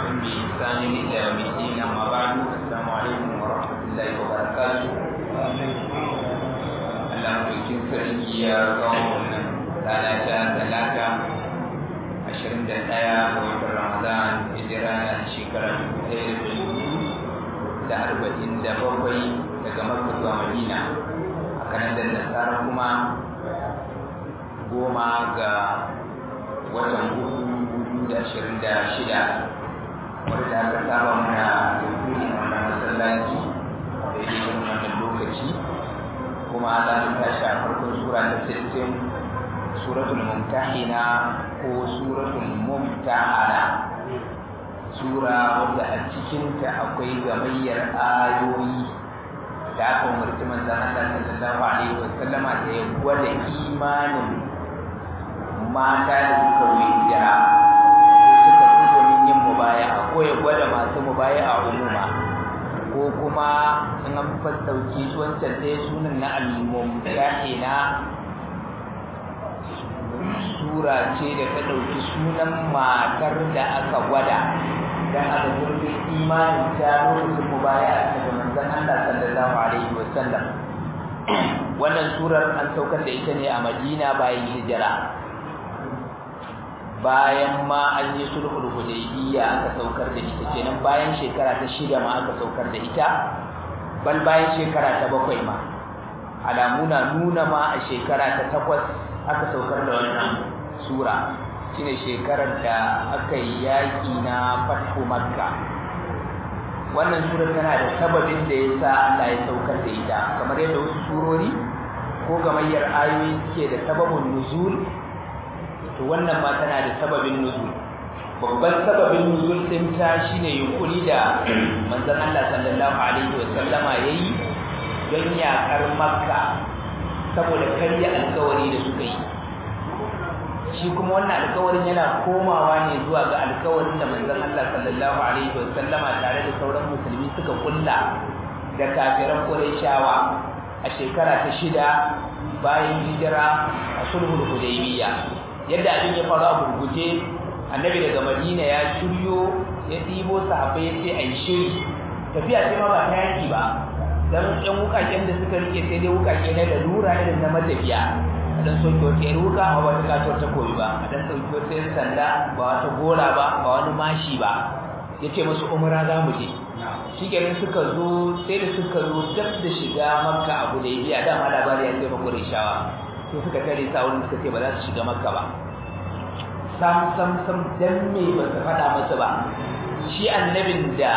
تبعهم بإحسان إلى يوم الدين. أما بعد السلام عليكم ورحمة الله وبركاته. Allah bikin sarki ya kawo wannan rana ta talata 21 ga watan Ramadan hijira na shekara 1447 daga Makka zuwa Madina. A kalandar Nasara kuma 10 ga watan 2026 wanda aka saba mana tafsiri a wannan masallaci a daidai wannan lokaci. Kuma za mu tashi a farkon sura ta 60 suratul mumtahina ko suratul mumtahana, sura wadda a cikinta akwai gamayyar ayoyi da aka umarci manzon Allah sallallahu alaihi wasallama da ya gwada imanin mata da suka hijira suka fi domin yin mubaya'a, ko ya gwada masu mubaya'a umuma, ko kuma in an fassauki su wancan ɗaya sunan na al-mumtahina sura ce da ta ɗauki sunan matar da aka gwada don aka zurfi imanin ta lokacin mubaya'a daga manzon Allah sallallahu alaihi wasallam. Wannan surar an saukar da ita ne a Madina bayan hijira, bayan ma an yi sulhul hudaybiyya aka saukar da ita, kenan bayan shekara ta 6 ma aka saukar da ita, bal bayan shekara ta 7 ma, alamuna nuna ma a shekara ta 8 aka saukar da wannan sura, shine shekarar da aka yi yaki na fathu makka. Wannan sura tana da sababin da yasa Allah ya saukar da ita, kamar yadda wasu surori ko gamayyar ayoyi suke da sababin nuzul, to wannan ma tana da sababin nuzul. Babban sababin nuzul din ta shine yunkuri da manzon Allah sallallahu alaihi wasallama yayi don yakar Makka saboda karya alƙawari da suka yi. Shi kuma wannan alƙawarin yana komawa ne zuwa ga alƙawarin da manzon Allah sallallahu alaihi wasallama tare da sauran musulmi suka kulla da kafiran Qurayshawa a shekara ta 6 bayan hijira a sulhul hudaybiyya. Yadda abin ya faru a gurguje, annabi daga Madina ya shiryo ya ɗibo sahabbai ya ce ai shiri, tafiya ce ma ba ta yaki ba, dan ɗan wukaken da suka rike sai dai wukake na da lura irin na matafiya, a dan soke wata yar wuka ba wata katuwar takobi ba, a dan sauke wata yar sanda ba wata gora ba, ba wani mashi ba. Ya ce musu umra za mu je. Shi kenan suka zo, sai da suka zo dab da shiga Makka a Hudaybiya, dama labari ya ce ma Qurayshawa, sai suka tare sa wurin suka ce ba za su shiga Makka ba. Sam dan me ba su faɗa masa ba, shi annabin da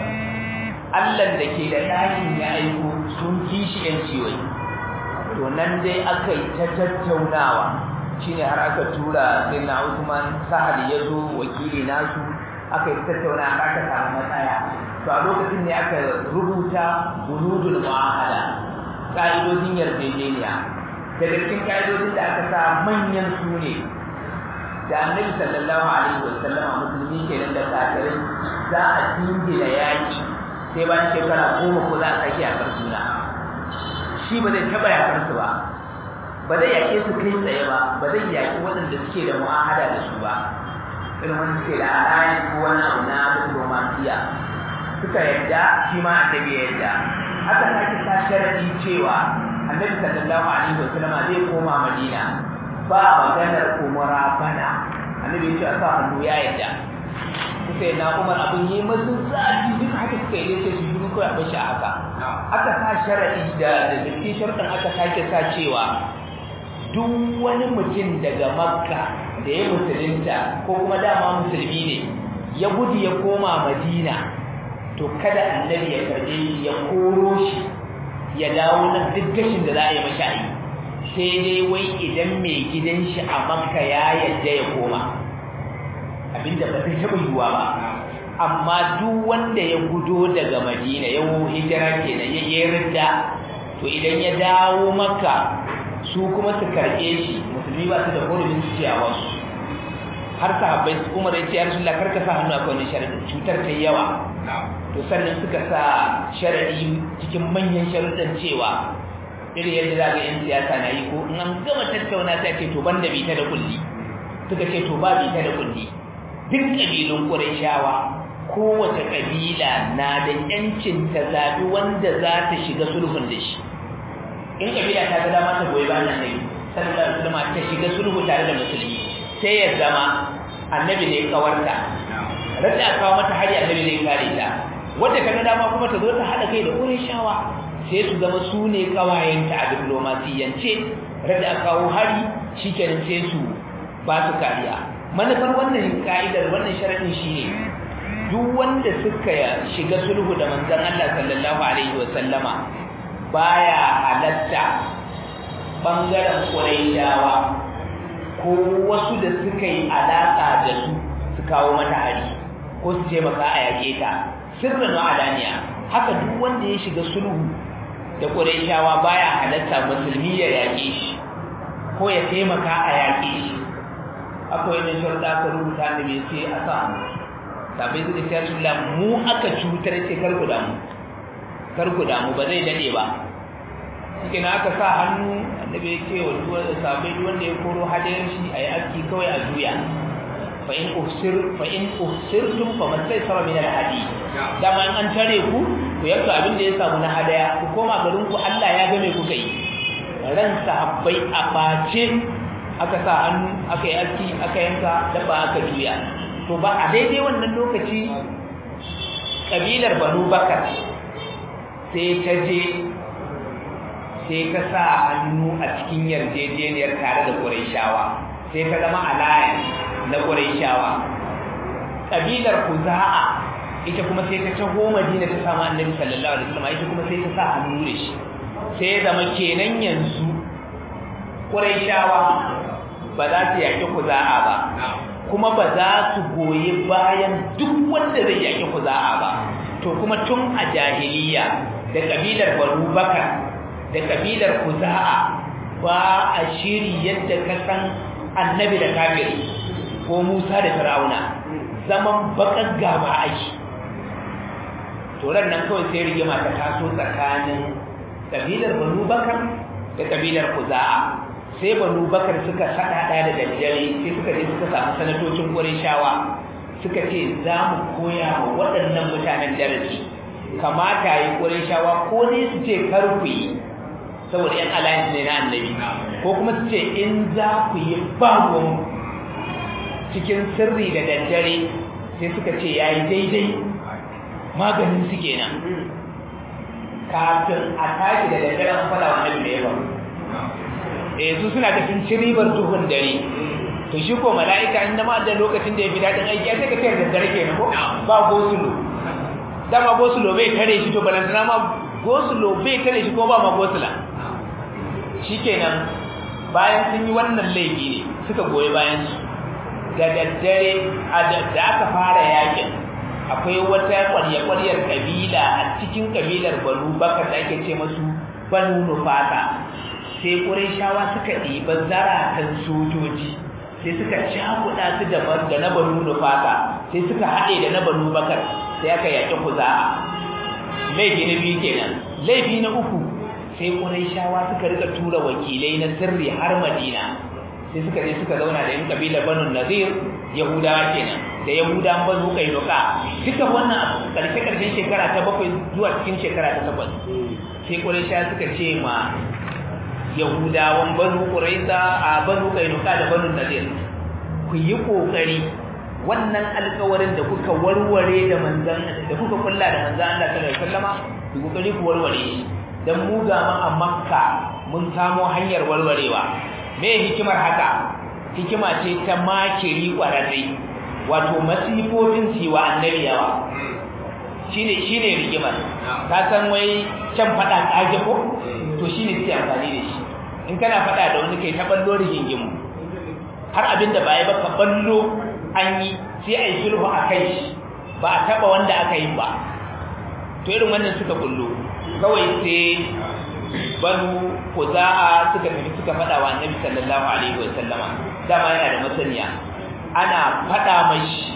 Allah da ke da ɗakin ya aiko sun ki shi ƴan ciwai. To nan dai aka yi ta tattaunawa, shine har aka tura sai na Usman Sahal ya zo wakili nasu, aka yi tattaunawa aka samu matsaya. To a lokacin ne aka rubuta bunudul mu'ahada, ƙa'idojin yarjejeniya. Daga cikin ƙa'idojin da aka sa manyan su ne da annabi sallallahu alaihi wasallama musulmi kenan da kafirai za a dingila yaki sai bayan shekara 10 ko za a sake a karsuna. Shi ba zai taba yakar su ba, ba zai yake su kai tsaye ba, ba zai yaki waɗanda suke da mu'ahada da su ba, irin wanda suke da alayi ko wani abu na diplomasiya. Suka yadda, shi ma annabi ya yadda. Aka sake sa sharadi cewa annabi sallallahu alaihi wasallama zai koma Madina, ba maganar umara bana. Annabi ya ce a sa hannu ya yadda. Sai na Umar abin yi masu zafi, duk haka suka yi sai su yi ko a bashi haka. Aka sa sharadi da cikin sharadin aka sake sa cewa duk wani mutum daga Makka da ya musulunta ko kuma dama musulmi ne ya gudu ya koma Madina, to kada annabi ya karbe shi ya koro shi ya dawo nan duk gashin da za a yi mashi ayi, sai dai wai idan mai gidan shi a Makka ya yadda ya koma, abinda ba zai taɓa yiwuwa ba. Amma duk wanda ya gudo daga Madina ya hijira kenan ya yi ridda, to idan ya dawo Makka su kuma su karɓe shi, musulmi ba su da hurumin su ciya wasu. Har sahabbai Umar ya ce ya Rasulullah karka sa hannu akan wannan sharadin, cutar ta yawa. To sannan suka sa sharadi cikin manyan sharuɗan cewa irin yadda za ga 'yan siyasa na yi ko in an gama tattauna ta ce to banda bita da kulli, suka ce to ba bita da kulli, duk ƙabilun Qurayshawa kowace kabila na da yancin ta zabi wanda za ta shiga sulhun da shi. In kabila ta ga dama ta goyi bayan annabi sallallahu alaihi wasallam ta shiga sulhu tare da musulmi, sai ya zama annabi ne kawarta, rada aka kawo mata hari annabi ne kare ta, wanda kaga dama kuma ta zo ta hada kai da Qurayshawa sai su zama su ne kawayenta a diplomasiyance, rada aka kawo hari shikenan sai su ba su kariya. Manufar wannan ka'idar wannan sharadin shine duk wanda suka shiga sulhu da manzon Allah sallallahu alaihi wasallama baya halatta bangaren Qurayshawa ko wasu da suka yi alaka da su kawo mata hari ko su ce maka a yake ta sirrin alaniya. Haka duk wanda ya shiga sulhu da Qurayshawa baya halatta musulmi ya yake shi ko ya taimaka a yake shi. Akwai ne shirda ka rubuta ne bai ce a sa sabai da Rasulullah mu aka cutar ce karku damu ba zai dade ba. Cikin aka sa hannu annabi ya ce wa sabai wanda ya koro hadayar shi ayi aski kawai a juya. fa in uhsirtum famastaysara min alhadi. Dama an tare ku yanka abin da ya samu na hadaya ku koma garin ku, Allah ya ga me kuka yi. Ran sahabbai a bace aka sa hannu aka yi aski aka yanka dabba aka juya. To ba a daidai wannan lokaci kabilar Banu Bakar sai ta je sai ta sa hannu a cikin yarjejeniyar tare da Qurayshawa, sai ta zama alliance na Qurayshawa. Kabilar Khuza'a ita kuma sai ta taho Madina ta samu Annabi sallallahu alaihi wasallam, ita kuma sai ta sa hannu da shi. Sai ya zama kenan yanzu Qurayshawa ba za su yaki Khuza'a ba, kuma ba za su goyi bayan duk wanda zai yaki Khuza'a ba. To kuma tun a jahiliya da kabilar Banu Bakar da kabilar Khuza'a ba a shiri yadda ka san Annabi da kafiri ko Musa da Fir'auna, zaman bakar gaba ake. To ran nan kawai sai rigima ta taso tsakanin kabilar Banu Bakar da kabilar Khuza'a. Sai Banu Bakar suka saka da daddare sai suka je suka samu sanatocin Qurayshawa suka ce za mu koya wa waɗannan mutanen darasi, kamata yi Qurayshawa ko ne su ce kar ku yi saboda yan alliance ne na Annabi, ko kuma su ce in za ku yi ba ruwan. Cikin sirri da daddare sai suka ce yayi daidai, maganin su kenan. Kafin a tashi da daddare an fada wa Annabi da yawa, su suna da sun ci ribar duhun dare. To shi ko mala'ika inda ma da lokacin da ya fi daɗin aiki sai ka tayar da dare kenan ko ba gosulo. Dama gosulo bai tare shi, to balantana ma gosulo bai tare shi ko ba ma gosula. Shikenan bayan sun yi wannan laifi ne suka goyi bayan su. Da daddare da aka fara yakin akwai wata ƙwarya-ƙwaryar kabila a cikin kabilar Banu Bakar da ake ce masu Banu Nufata. Sai Qurayshawa suka ɗiba zaratan sojoji sai suka cakuɗa su da na Banu Nufata, sai suka haɗe da na Banu Bakar, sai aka yaƙi Khuza'a. Laifi na biyu kenan. Laifi na uku sai Qurayshawa suka rika tura wakilai na sirri har Madina, sai suka je suka zauna da yan kabilar Banu Nadir, Yahudawa kenan, da Yahudawan Banu Qainuqa. Duka wannan karshen shekara ta 7 zuwa cikin shekara ta 8. Sai Qurayshawa suka ce ma Yahudawan Banu Quraiza a Banu Qainuqa da Banu Nadir, ku yi kokari wannan alƙawarin da kuka warware da manzon da kuka kulla da manzon Allah sallallahu alaihi wasallama, ku kokari ku warware shi. Dan mu ga ma a Makka mun samu hanyar warwarewa. Me hikimar haka? Hikima ce ta makiri kwararre, wato masifofin siwa annabi yawa. Shine rigimar. Ka san wai can fada kage ko? To shine sai amfani da shi. In kana fada da wani kai ta ballo rigingimu, har abinda ba yi ba ka ballo an yi sai ai sulhu akai shi, ba a taba wanda aka yi ba. To irin wannan suka bullo kawai sai Banu Khuza'a suka tafi suka fada wa Annabi sallallahu alaihi wasallama. Dama yana da masaniya, ana fada mashi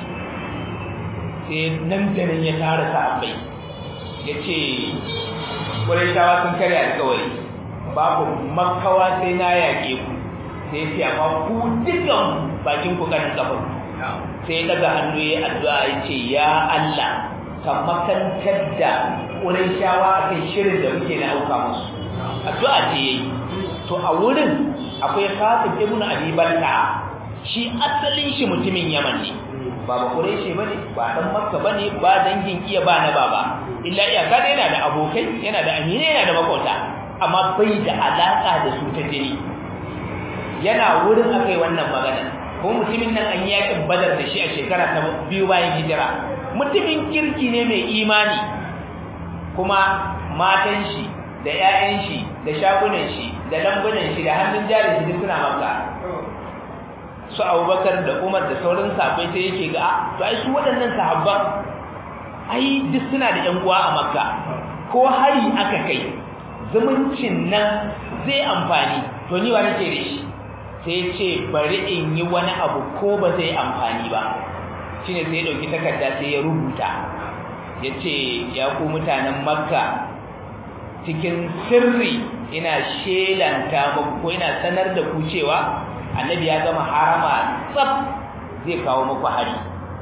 sai nan da nan ya tara sahabbai yace Qurayshawa sun kare alƙawari, babu makawa sai na yaƙe ku. Sai ya amma ku dukan bakin ku kan kafa sai daga hannu ya addu'a ya ce ya Allah ka makantar da Qurayshawa akan shirin da muke na auka musu addu'a ce yayi to a wurin akwai Khatib ibn Abi Balta shi asalin shi mutumin Yaman ne ba Qurayshi bane ba dan Makka bane ba dangin iya ba na baba illa iyaka dai yana da abokai yana da amina yana da makota amma bai da alaka da su ta jini yana wurin akai wannan magana ko mutumin nan an yakin Badar da shi a shekara ta 2 bayan hijira mutumin kirki ne mai imani kuma matan shi da ƴaƴan shi da shagunan shi da lambunan shi da hannun jari shi suna Makka su Abubakar da Umar da sauran sahabbai sai yake ga to ai su waɗannan sahabban ai duk suna da ƴan uwa a Makka ko hari aka kai zumuncin nan zai amfani to ni wa nake da shi sai ce bari in yi wani abu ko ba zai amfani ba shine sai ya dauki takarda sai ya rubuta yace ya ku mutanen Makka cikin sirri ina shelanta muku ko ina sanar da ku cewa annabi ya gama harama tsaf zai kawo muku hari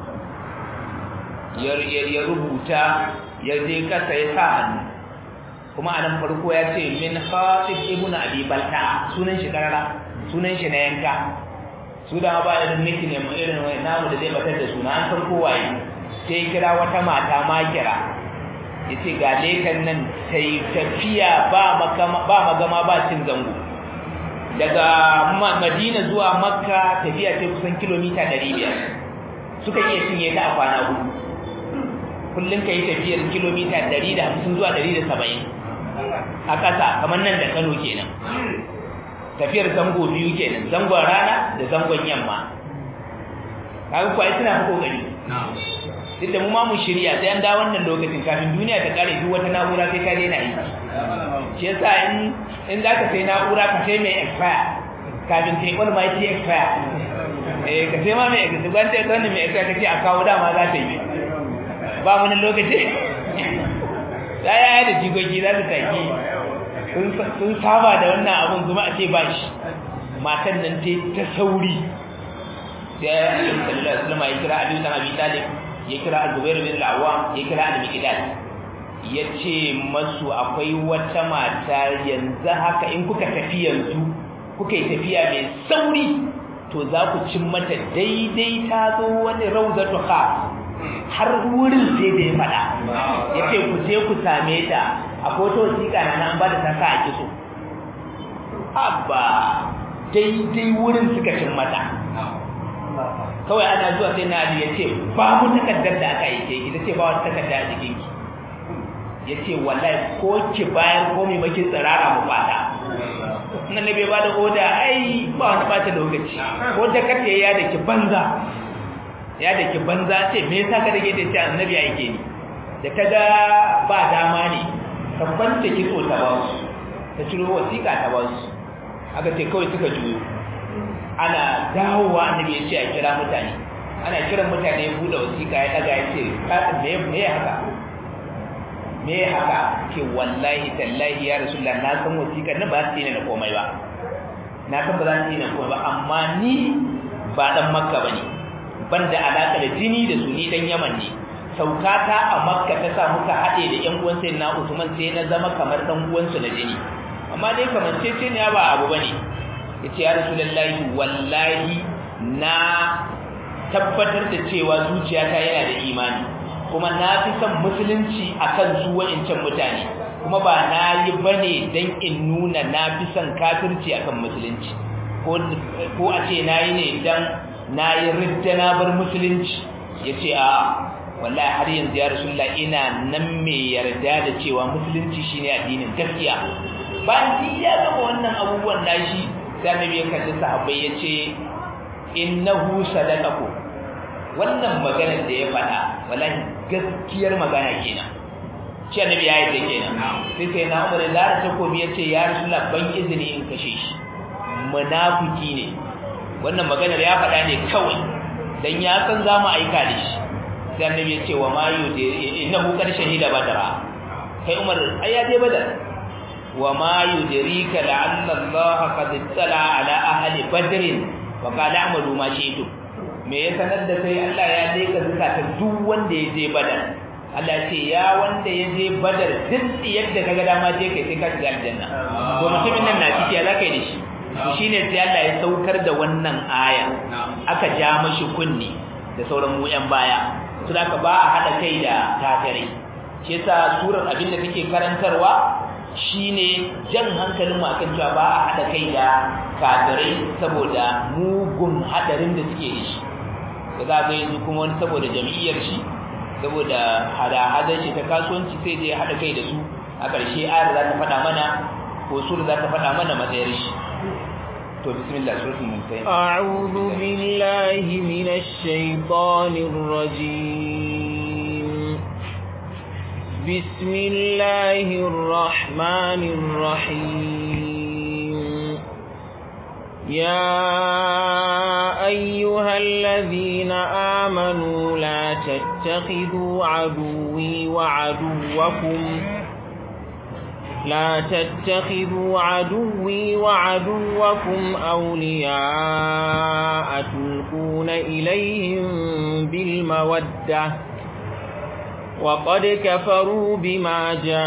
ya rubuta ya je kasa ya sa hannu kuma anan farko ya ce min Khatib ibn Abi Balta sunan shi karara sunan shi na yanka su da ba irin niki ne mu irin wai namu da zai batar da suna an farko waye sai kira wata mata ma kira yace ga lekan nan sai tafiya ba magama ba cin zango daga Madina zuwa Makka tafiya ce kusan kilomita 500 suka iya cinye ta a kwana hudu kullun kai tafiyar kilomita 150 zuwa 170 a kasa kamar nan da Kano kenan tafiyar zango biyu kenan zangon rana da zangon yamma kaga ko ai suna fi kokari duk da mu ma mu shirya sai an da wannan lokacin kafin duniya ta kare duk wata na'ura sai ka daina yi shi yasa in zaka sai na'ura ka sai mai expire kafin sai wani ma yi expire ka sai ma mai expire ban sai wani mai expire kace a kawo dama za ta yi ba mun lokaci da ya da jigogi za su taki sun saba da wannan abun kuma a ce ba shi matan nan ta sauri sai Annabi sallallahu alaihi wasallam ya kira Ali ibn Abi Talib ya kira Zubair bin al-Awwam ya kira Al-Miqdad yace masu akwai wata mata yanzu haka in kuka tafi yanzu kuka yi tafiya mai sauri to za ku cin mata daidai ta zo wani rawzatu khas har wurin sai da ya fada yace ku je ku same ta akwai wata wasiƙa na an ba da ta sa a kiso abba daidai wurin suka cin mata kawai ana zuwa sai na Ali yace ba mu takaddar da aka yi ki tace ba wata takarda a jikin ki yace wallahi ko ki bayar ko mai maki tsarara mu fata nan ne bai ba da oda ai ba wani bata lokaci ko da kace ya da ki banza ce me yasa ka dage ta annabi yake ni da kaga ba dama ne ka kwance kitso ta ba su ta ciro wasiƙa ta ba su aka ce kawai suka juyo ana dawowa annabi ya ce a kira mutane ana kiran mutane ya buɗe wasiƙa ya daga ya ce me haka ke wallahi tallahi ya rasulullah na san wasiƙar na ba su yi na komai ba na san ba za su yi na komai ba amma ni ba dan Makka bane ban da alaka da jini da su ni dan Yaman ne saukata a Makka ta sa muka haɗe da ƴan uwan sai na Usman sai na zama kamar dan uwansu na jini amma dai kamar ce ne ba abu bane yace ya rasulullahi wallahi na tabbatar da cewa zuciyata yana da imani kuma na fi son musulunci akan su wa'incan mutane kuma ba na yi bane dan in nuna na fi son kafirci akan musulunci ko a ce na yi ne dan na yi ridda na bar musulunci yace a wallahi har yanzu ya rasulullah ina nan mai yarda da cewa musulunci shine addinin gaskiya bayan ya gaba wannan abubuwan nashi sai annabi ya kalli sahabbai yace innahu sadaqaku wannan maganar da ya faɗa wallahi gaskiyar magana kenan shi annabi ya yi kenan sai na Umar da takobi yace ya rasulullah ban izini in kashe shi munafiki ne wannan maganar ya faɗa ne kawai dan ya san za mu aika da shi sai annabi ya ce wa ma innahu qad shahida badra kai Umar ai ya je badar wa ma yudrika la'alla Allah qad ittala ala ahli badr wa qala amalu ma shi'tum me ya sanar da kai Allah ya leka zakata duk wanda ya je badar Allah ya ce ya wanda ya je badar duk yadda kaga dama je kai sai ka shiga aljanna to mutumin nan na ciki ya zaka yi da shi to shine sai Allah ya saukar da wannan aya aka ja mashi kunni da sauran mu yan baya to da ba a hada kai da kafirai shi yasa surar abinda take karantarwa shine jan hankalin mu akan cewa ba a hada kai da kafirai saboda mugun hadarin da suke da shi kaga ga yanzu kuma wani saboda jami'ar shi saboda hada-hadar shi ta kasuwanci sai dai hada kai da su a ƙarshe ayar za ta faɗa mana ko sura za ta faɗa mana matsayar shi to bismillah suratul mumtahina a'udhu billahi minash shaitanir rajim bismillahir rahmanir rahim ya ayyuhal ladhina amanu la tattakhidhu aduwwi wa aduwwakum لا تتخذوا عدوي وعدوكم أولياء تلقون إليهم بالمودة وقد كفروا بما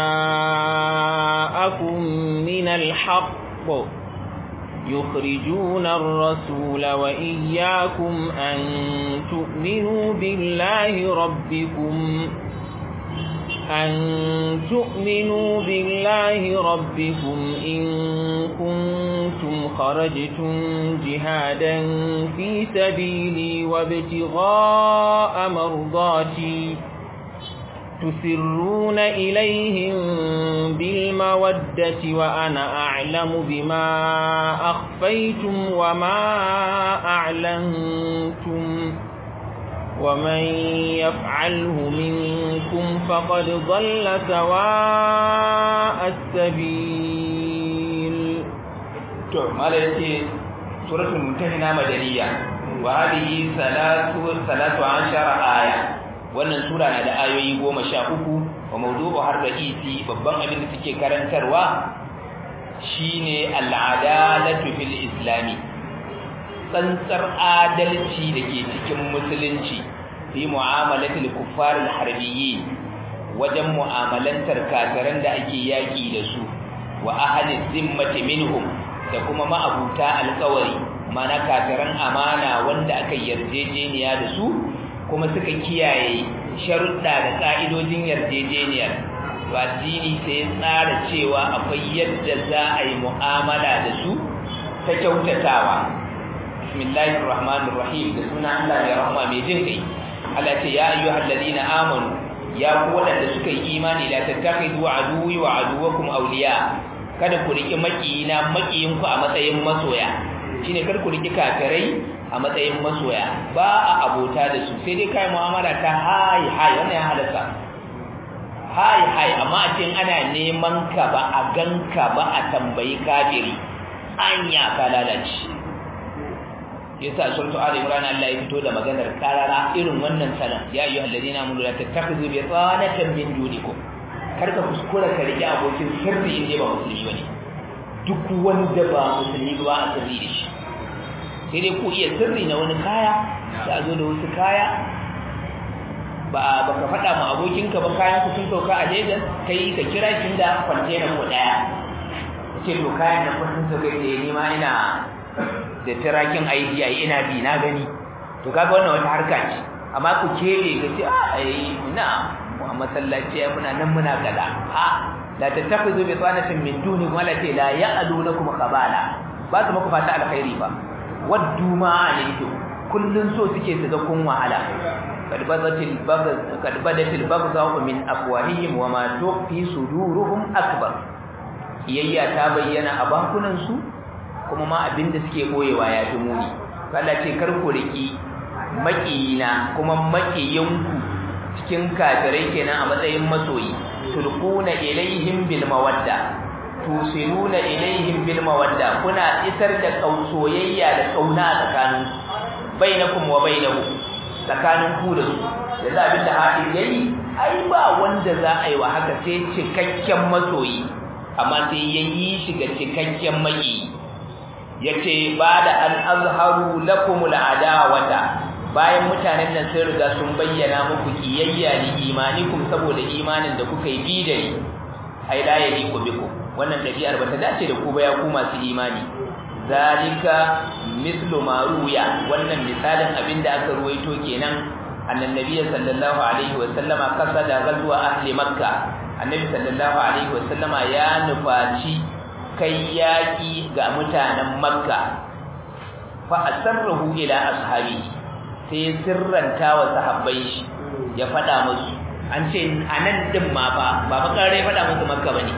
جاءكم من الحق يخرجون الرسول وإياكم أن تؤمنوا بالله ربكم إن كنتم خرجتم جهادا في سبيلي وابتغاء مرضاتي تسرون إليهم بالمودة وأنا أعلم بما أخفيتم وما أعلنتم ومن يفعله منكم فقد ضل سواء السبيل مالتي سورة الممتحنة مدنية وهذه 13 آية wannan sura na da ayoyi 13 wa mawdu'u har ra'isi babban abin da suke karantarwa shine al-adalatu fil islami tsantsar adalci dake cikin musulunci fi mu'amalatil kuffar al-harbiyyin wajen mu'amalantar kafiran da ake yaki da su wa ahli zimmati minhum da kuma ma'abuta alƙawari mana kafiran amana wanda aka yarjejeniya da su kuma suka kiyaye sharuɗa da ƙa'idojin yarjejeniyar to addini sai ya tsara cewa akwai yadda za a yi mu'amala da su ta kyautatawa bismillahir rahmanir rahim da sunan Allah mai rahama mai jin kai Allah ce ya ayyuhal ladina amanu ya ku wadanda suka yi imani la tattakhidu aduwwi wa aduwwakum awliya kada ku riki makiyinku a matsayin masoya shine kar ku riki kafirai a matsayin masoya ba a abota da su sai dai kai mu'amala ta hai wannan ya halaka hai amma a cikin ana neman ka ba a ganka ba a tambayi kafiri anya ka lalace yasa suratu ali imran Allah ya fito da maganar karara irin wannan sanan ya ayyuhal ladina amanu la tattakhidhu bi tanatan min dunikum karka kuskura ka rike abokin sirri inda ba musulmi bane duk wanda ba musulmi ba a sirri da shi sai dai ku iya sirri na wani kaya da zo da wasu kaya ba ka faɗa ma abokinka ba kayan ku sun sauka a Lagos kai ka kira shi da container ko daya ce to kayan da kun sauka da ni ma ina da tirakin idea ina bi na gani to kaga wannan wata harka ce amma ku kebe ga ce ai ina mu a masallaci ai muna nan muna kaza la tattakhudhu bi tanatin min duni wala ta la ya'lunakum khabala ba su muku fata alkhairi ba waddu ma alaykum kullun so suke su ga kun wahala kad badatil baghdha min afwahihim wa ma tuqi suduruhum akbar iyayya ta bayyana a bankunan su kuma ma abinda suke boyewa ya fi muni Allah ce kar ku riki makiyina kuma makiyanku cikin kafirai kenan a matsayin masoyi tulquna ilaihim bil mawadda tusiluna ilaihim bil mawadda kuna isar da soyayya da kauna tsakanin bainakum wa bainahu tsakanin ku da su yanzu abinda hadin yayi ai ba wanda za a yi wa haka sai cikakken masoyi amma sai yayi shi ga cikakken maki yace ba da an azharu lakumul adawata bayan mutanen nan sun riga sun bayyana muku kiyayya li imanikum saboda imanin da kuka yi bidai ai la yaliqu bikum wannan dabi'ar bata dace da ku ba ya ku masu imani zalika mislu ma ruya wannan misalin abinda aka ruwaito kenan annabi sallallahu alaihi wa sallama qasada ghazwa ahli makkah annabi sallallahu alaihi wa sallama ya nufaci kai yaki ga mutanen makka fa asarruhu ila ashabi sai sirranta wa sahabbai shi ya fada musu an ce anan din ma ba makare fada musu makka bane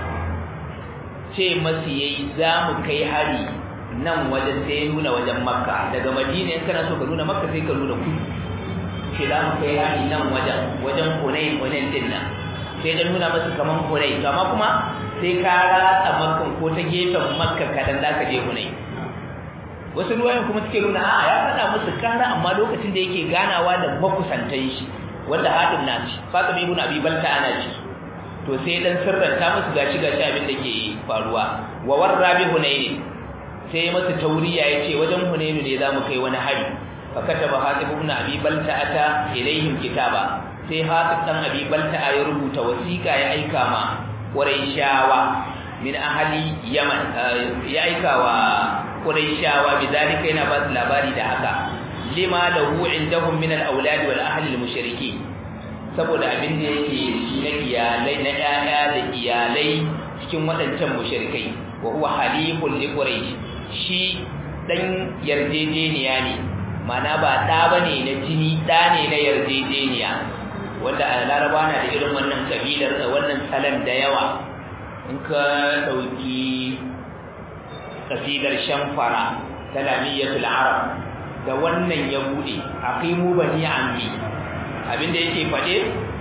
ce masu yayi zamu kai hari nan wajen sai nuna wajen makka daga madina in kana so ka nuna makka sai ka nuna ku sai zamu kai hari nan wajen Hunain din nan sai da nuna musu kaman Hunain amma kuma sai ka ratsa makkan ko ta gefen makka kadan zaka je Hunain wasu ruwayan kuma suke nuna ya faɗa musu kara amma lokacin da yake ganawa da makusantan shi wanda Hatim na ci Fatima ibn Abi Balta ana ci to sai dan sirranta musu gashi abin da ke faruwa wa warra bi Hunain sai masa tauriya yace wajen Hunain ne zamu kai wani hari fa kataba Hatim ibn Abi Balta ata ilaihim kitaba sai Hatim dan Abi Balta ya rubuta wasiqa ya aika ma Quraishawa min ahli Yaman ya aika wa Quraishawa bidalika yana ba labari da haka lima lahu indahum min al-awlad wal ahli al-mushrikeen saboda abin da yake shi na iyalai na ƴaƴa da iyalai cikin wadancan mushrikai wa huwa halifun li quraish shi dan yarjejeniya ne mana ba da bane na jini da ne na yarjejeniya wanda a Laraba na da irin wannan kabilar da wannan salan da yawa in ka dauki kasidar Shamfara Talamiyatul Arab da wannan ya bude aqimu bani ammi abinda yake fade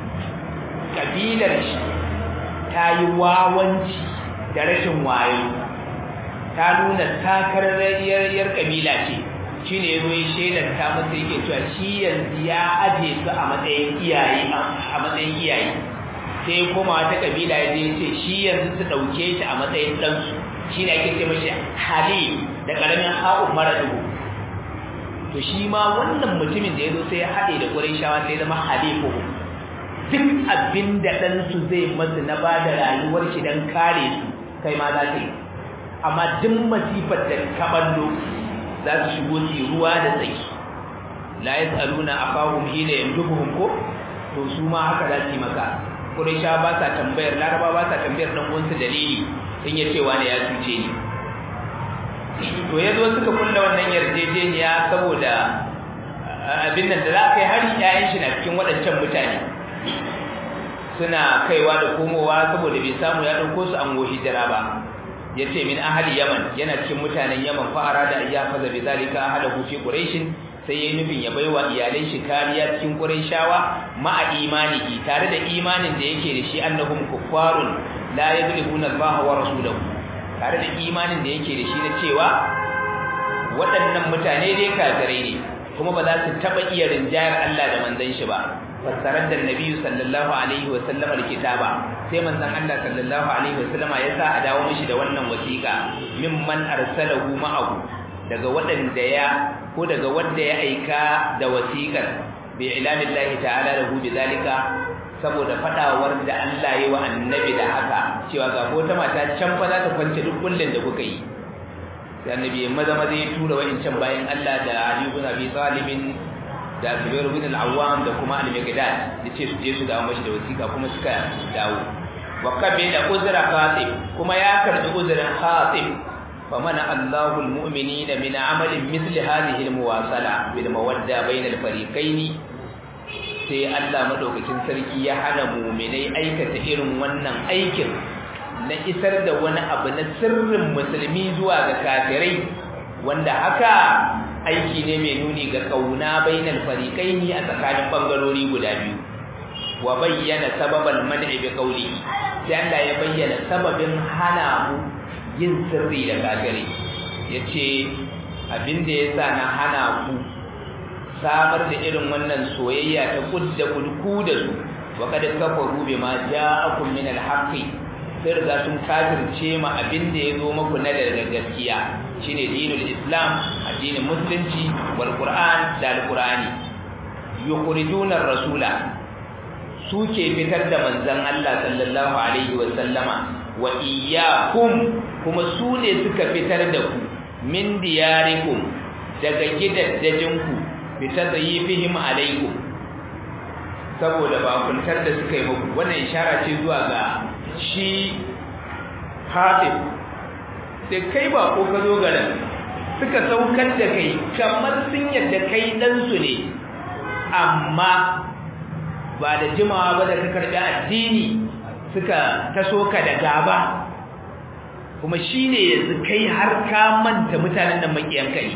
kabilar shi tayi wawanci da rashin wayo ta nuna takarrariyar kabila ce shine yazo ya shedan ta masa yake cewa shi yanzu ya aje su a matsayin iyaye sai kuma wata kabila ya ce shi yanzu su dauke shi a matsayin dan su shine ake ce mashi hali da karamin ha'u maradu to shi ma wannan mutumin da yazo sai ya hade da Qurayshawa sai zama halifu duk abinda dan su zai masa na bada rayuwar shi dan kare su kai ma za ka yi amma duk masifar da ka ballo za su shigo su ruwa da tsaki la yasaluna afahum hina yamduhum ko to su ma haka za su yi maka Qurayshawa ba sa tambayar Laraba ba sa tambayar dan uwansu dalili in ya ce wani ya cuce ni to yazo suka kulla wannan yarjejeniya saboda abin nan da za ka yi hari ƴaƴan shi na cikin waɗancan mutane suna kaiwa da komowa saboda bai samu ya dauko su an go hijira ba yace min ahli Yaman yana cikin mutanen Yaman fa arada ayya fa bi zalika ahlahu fi Quraish sai yayin nufin ya baiwa iyalan shi kariya cikin Qurayshawa ma'a imani tare da imanin da yake da shi annahum kuffarun la yablighuna Allah wa rasulahu tare da imanin da yake da shi na cewa waɗannan mutane dai kafirai ne kuma ba za su taba iya rinjayar Allah da manzon shi ba fassarar da Nabi sallallahu alaihi wa sallam alkitaba sai manzon Allah sallallahu alaihi wa sallama ya sa a dawo mishi da wannan wasiqa mimman arsalahu ma'ahu daga wanda ya aika da wasiqar bi ilamillahi ta'ala lahu bizalika saboda fadawar da Allah yi wa annabi da haka cewa ga ko ta mata can fa za ta kwance duk kullun da kuka yi sai annabi maza ya tura wa'incan bayan Allah da Ali ibn Abi Talib da Zubair ibn al-Awwam da kuma al-Miqdad yace su je su dawo mashi da wasiƙa kuma suka dawo wa kabila uzra Khatib kuma ya karbi uzrin Khatib famana Allahu al-mu'minina min amalin mithli hadhihi al-muwasala bil mawadda bayna al-fariqayn sai Allah madaukakin sarki ya hana mu'minai aikata irin wannan aikin na isar da wani abu na sirrin musulmi zuwa ga kafirai wanda haka aiki ne mai nuni ga kauna bainal fariqaini a tsakanin bangarori guda biyu wa bayyana sababal man'i bi qawli sai Allah ya bayyana sababin hana mu yin sirri da kafirai yace abinda yasa na hana ku samar da irin wannan soyayya ta kudda kulku da su wa kad kafaru bima ja'akum min al-haqqi sai riga sun kafirce ma abin da ya zo muku na daga gaskiya shine dinul islam addinin musulunci wal qur'an da al-qur'ani yukhrijuna ar-rasula suke fitar da manzon Allah sallallahu alaihi wa sallama wa iyyakum kuma su ne suka fitar da ku min diyarikum daga gidaddajinku bitadayifihim alaikum saboda bakuntar da suka yi muku. Wannan ishara ce zuwa ga shi Hatib sai kai ba ko ka zo garin suka saukar da kai kamar sun yadda kai dan su ne, amma ba da jimawa ba da ka karɓi addini suka taso ka da gaba, kuma shine yanzu kai har ka manta mutanen nan makiyan kai.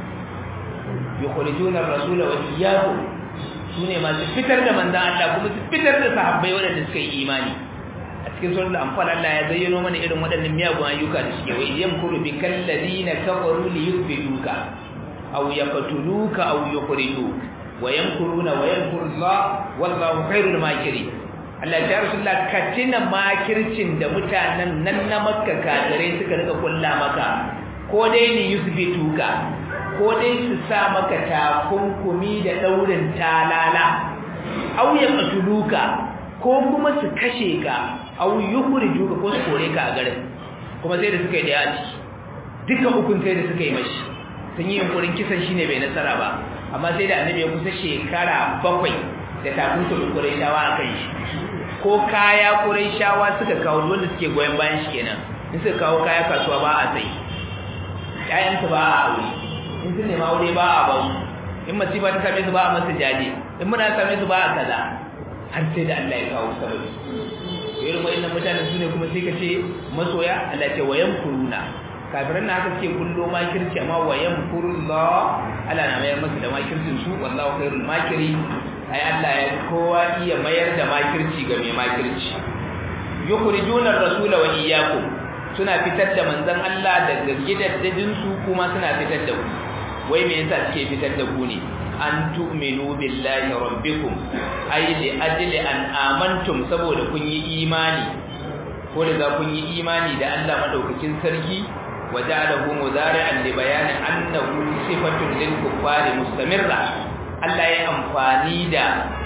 yukhrijuna ar-rasula wa iyyakum sune masu fitar da manzon Allah kuma su fitar da sahabbai waɗanda suka yi imani. A cikin suratul anfal Allah ya zayyano mana irin waɗannan miyagun ayyuka da suke wai yamkuru bikal ladina kafaru liyuthbituka aw yaqtuluka aw yukhrijuka wa yamkuruna wa yamkuru Allah wallahu khairul makirin. Allah ya rasulullah katina makircin da mutanen nan na Makka kafirai suka rika kulla maka, ko dai ni yuthbituka, ko dai su sa maka takunkumi da daurin talala, aw yaqtuluka, ko kuma su kashe ka, aw yukhrijuka, ko su kore ka a garin. Kuma sai da suka yi daya ciki duka hukun sai da suka yi mashi, sun yi yunkurin kisan shine bai nasara ba, amma sai da annabi ya kusa shekara 7 da takunkumin Qurayshawa a kai shi. Ko kaya Qurayshawa suka kawo, wanda suke goyen bayan shi kenan, in suka kawo kaya kasuwa ba a sai, ƴaƴansu ba a aure, in sun nema aure ba a basu, in masifa ta same su ba a masa jaje, in muna same su ba a kaza, har sai da Allah ya kawo sababi. Irin wayannan mutanen su ne kuma sai ka ce masoya. Allah ce wayan kuruna, kafiran na haka suke kullo makirci, amma wayan kurullah Allah na mayar masa da makircin su, wallahu khairul makiri. Ai Allah ya kowa iya mayar da makirci ga mai makirci. Yukhrijuna ar-rasula wa iyyakum, suna fitar da manzon Allah daga gidaddajin su, kuma suna fitar da ku. Wai me yasa suke fitar da ku ne? An tu'minu billahi rabbikum, ai li ajli an amantum, saboda kun yi imani, ko da za kun yi imani da Allah madaukakin sarki. Waja'alahu mudari'an li bayani annahu sifatun lil kuffari mustamirra. Allah ya amfani da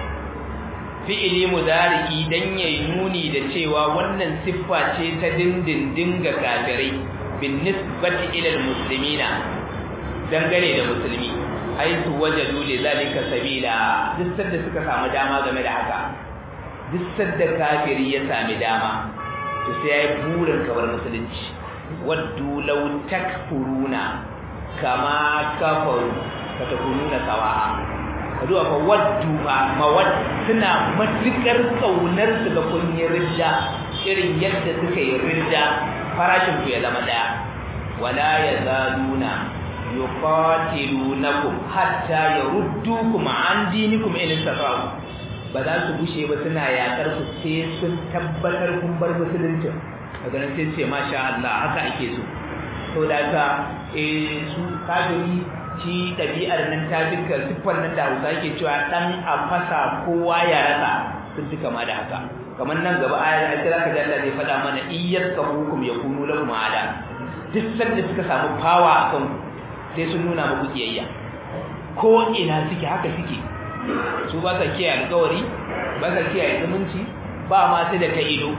fi'ili mudari'i dan yayi nuni da cewa wannan siffa ce ta dindindin ga kafirai bin nisbati ila almuslimina, dangane da musulmi. Aitu wajadu li zalika sabila, duk sanda suka samu dama game da haka, duk sanda kafiri ya sami dama to sai yayi burin kabar musulunci. Waddu law takfuruna kama kafaru fatakununa sawa'a. Kaduwa fa waddu mawad suna matukar kaunar su ga kunyar ridda, irin yadda suka yi ridda farashin ku ya zama daya. Wala yazaluna yuqatilunakum hatta yaruddukum an dinikum in istata'u. Ba za su bushe ba suna yakar ku sai sun tabbatar kun bar musulunci. Daga nan sai ce masha Allah haka ake so. To da ka su kafiri shi ɗabi'ar nan ta duka siffar nan da Hausa yake cewa dan a fasa kowa ya rasa, sun fi kama da haka. Kamar nan gaba ayar da zaka ji Allah zai faɗa mana iyyaka hukum yakunu lakum ada. Duk sanda suka samu power akan ku sai sun nuna muku kiyayya, ko ina suke haka suke. Su ba sa kiyaye alƙawari, ba sa kiyaye zumunci, ba ma su da ta ido,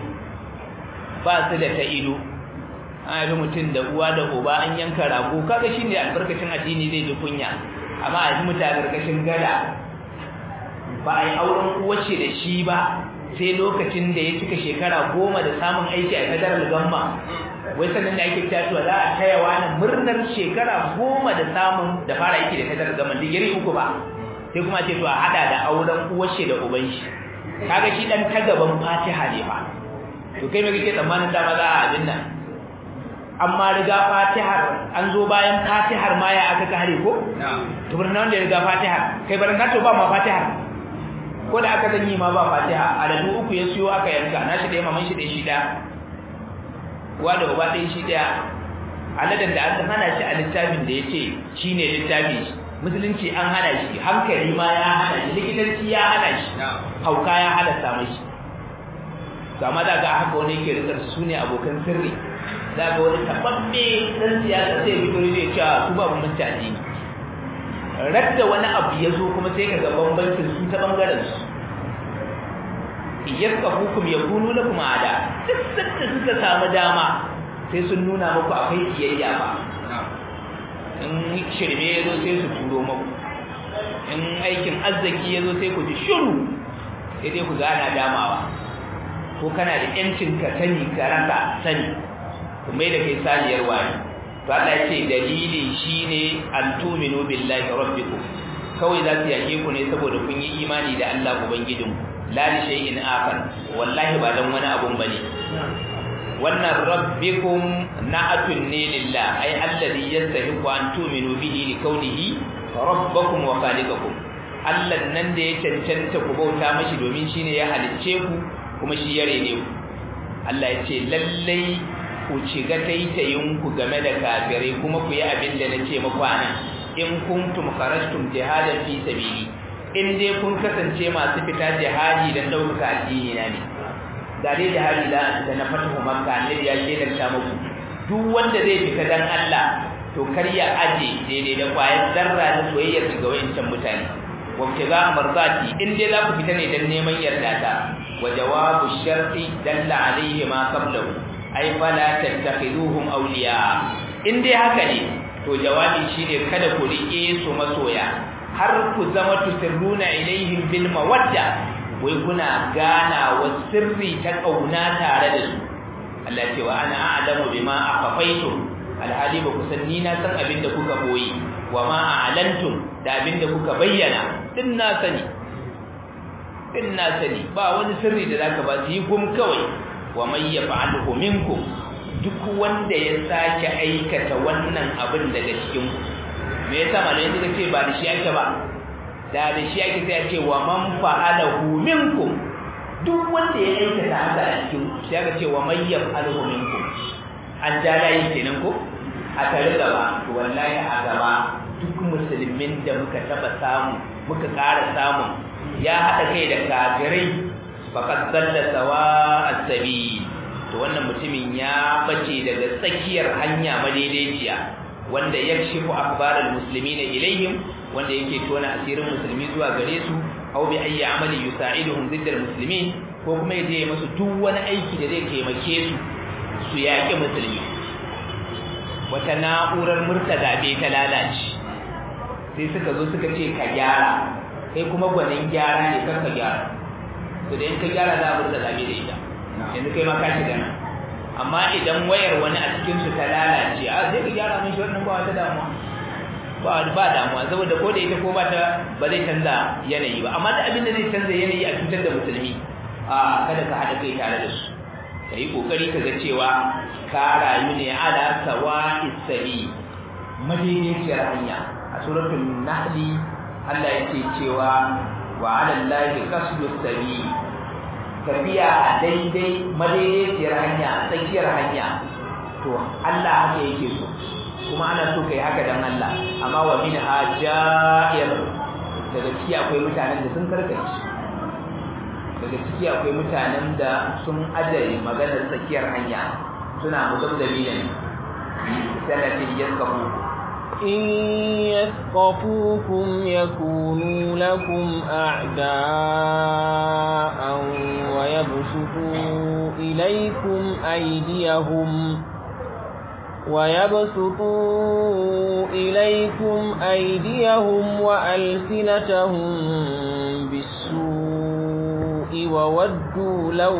ba su da ta ido. An yi mutum da uwa da uba an yanka rago, kaga shine albarkacin addini zai ji kunya, amma a yi mutum a karkashin gada ba a yi auren uwace da shi ba sai lokacin da ya cika shekara 10 da samun aiki a federal gamma. Wai sannan da ake cewa za a taya wani murnar shekara 10 da samun da fara aiki da federal gamma, digiri 3 ba, sai kuma ce to a hada da auren uwace da uban shi. Kaga shi dan ta gaban Fatiha ne fa. To kai me kake tsammanin da maza a abin nan? Amma riga Fatihar an zo bayan Fatihar ma ya aka kare ko? To bar nan da riga Fatihar, kai bar ka to ba ma Fatihar. Ko da aka zanyi ma ba Fatiha, aladu 3 ya siyo aka yanka, na shi da maman shi da shi da uwa da uba ɗin shi daya. Aladan da an hana shi a littafin da yace shine littafin shi. Musulunci an hana shi, hankali ma ya hana shi, likitanci ya hana shi, hauka ya halatta mashi. To amma da ga haka wani yake rikar su ne abokan sirri. Da ga wani tababbe dan siyasa sai fito ne ya ce su ba mun addini. radda wani abu ya zo kuma sai ka ga bambancin su ta bangaren su yaskafukum yakunu lakum ada duk sanda suka samu dama sai sun nuna muku akwai kiyayya ba in shirme ya zo sai su turo muku in aikin arziki ya zo sai ku ji shiru sai dai ku gana damawa ko kana da yancin ka sani ka rasa sani kuma da kai saniyar wani to Allah ya ce dalili shine an tuminu billahi rabbikum kawai za su yake ku ne saboda kun yi imani da Allah ubangijinku la li shay'in akhar wallahi ba dan wani abun bane wannan rabbikum na'atun ne lillah ay alladhi yastahiqu an tu'minu bihi li kaunihi rabbakum wa khaliqukum Allah nan da ya cancanta ku bauta mashi domin shine ya halicce ku kuma shi ya rene ku Allah ya ce lallai ku ciga taitayin ku game da kafirai kuma ku yi abin da nace muku anan in kuntum kharajtum jihadan fi sabili in dai kun kasance masu fita jihadi dan dauka addini na ne da dai jihadi da na fatu makka ne ya kedanta muku duk wanda zai fita dan Allah to kar ya aje daidai da kwayar zarra da soyayyar ga wayancan mutane wacce za marzati in dai za ku fita ne dan neman yarda ta wa jawabu sharti dalla alaihi ma qablahu ay fala tattakhiduhum awliya in dai haka ne to jawabi shine kada ku rike su masoya har ku zama tusirruna ilaihim bil mawadda wai kuna gana wa sirri ta kauna tare da su Allah ce wa ana a'lamu bima akhafaytum alhali ba ku san ni na san abin da kuka boye wa ma a'lantum da abin da kuka bayyana din na sani ba wani sirri da zaka ba su yi gum kawai wa may yaf'aluhu minkum duk wanda ya sake aikata wannan abin daga cikin ku me yasa malamin suka ce ba da shi ake ba da shi ake sai ake wa man fa'alahu minkum duk wanda ya aikata haka a cikin sai aka ce wa may yaf'aluhu minkum an jalayi kenan ko a tare gaba to wallahi a gaba duk musulmin da muka taba samu muka ƙara samu ya hada kai da kafirai faqad dalla sawa as-sabil to wannan mutumin ya bace daga tsakiyar hanya madaidaiciya wanda yakshifu akhbarul muslimina ilaihim wanda yake tona asirin musulmi zuwa gare su aw bi ayyi amali yusa'iduhum ziddal muslimin ko kuma yaje musu duk wani aiki da zai taimake su yaki musulmi wata na'urar murtada bai ta lalace sai suka zo suka ce ka gyara kai kuma gwanin gyara ne kar ka gyara to da in ka gyara za a murtada bai da ita yanzu kai ma ka shiga nan amma idan wayar wani a cikin su ta lalace a zai ka gyara min shi wannan ba wata damuwa ba damuwa saboda ko da ita ko ba ta ba zai canza yanayi ba amma da abin da zai canza yanayi a cutar da musulmi a kada ka hada kai tare da su kai kokari ka ga cewa ka rayu ne ala sawa'is sabi madaidaiciyar hanya a suratul nahl Allah yake cewa wa 'ala allahi qasdus sabi tafiya a daidai madaidaiciyar hanya tsakiyar hanya to Allah haka yake so kuma ana so kai haka dan Allah amma wa min hajair daga ciki akwai mutanen da sun karkace daga ciki akwai mutanen da sun ajare maganar tsakiyar hanya suna mudabdabi ne sanatin yaskafu إن يثقفوكم يكونوا لكم أعداء ويبسطوا إليكم أيديهم وألسنتهم بالسوء وودوا لو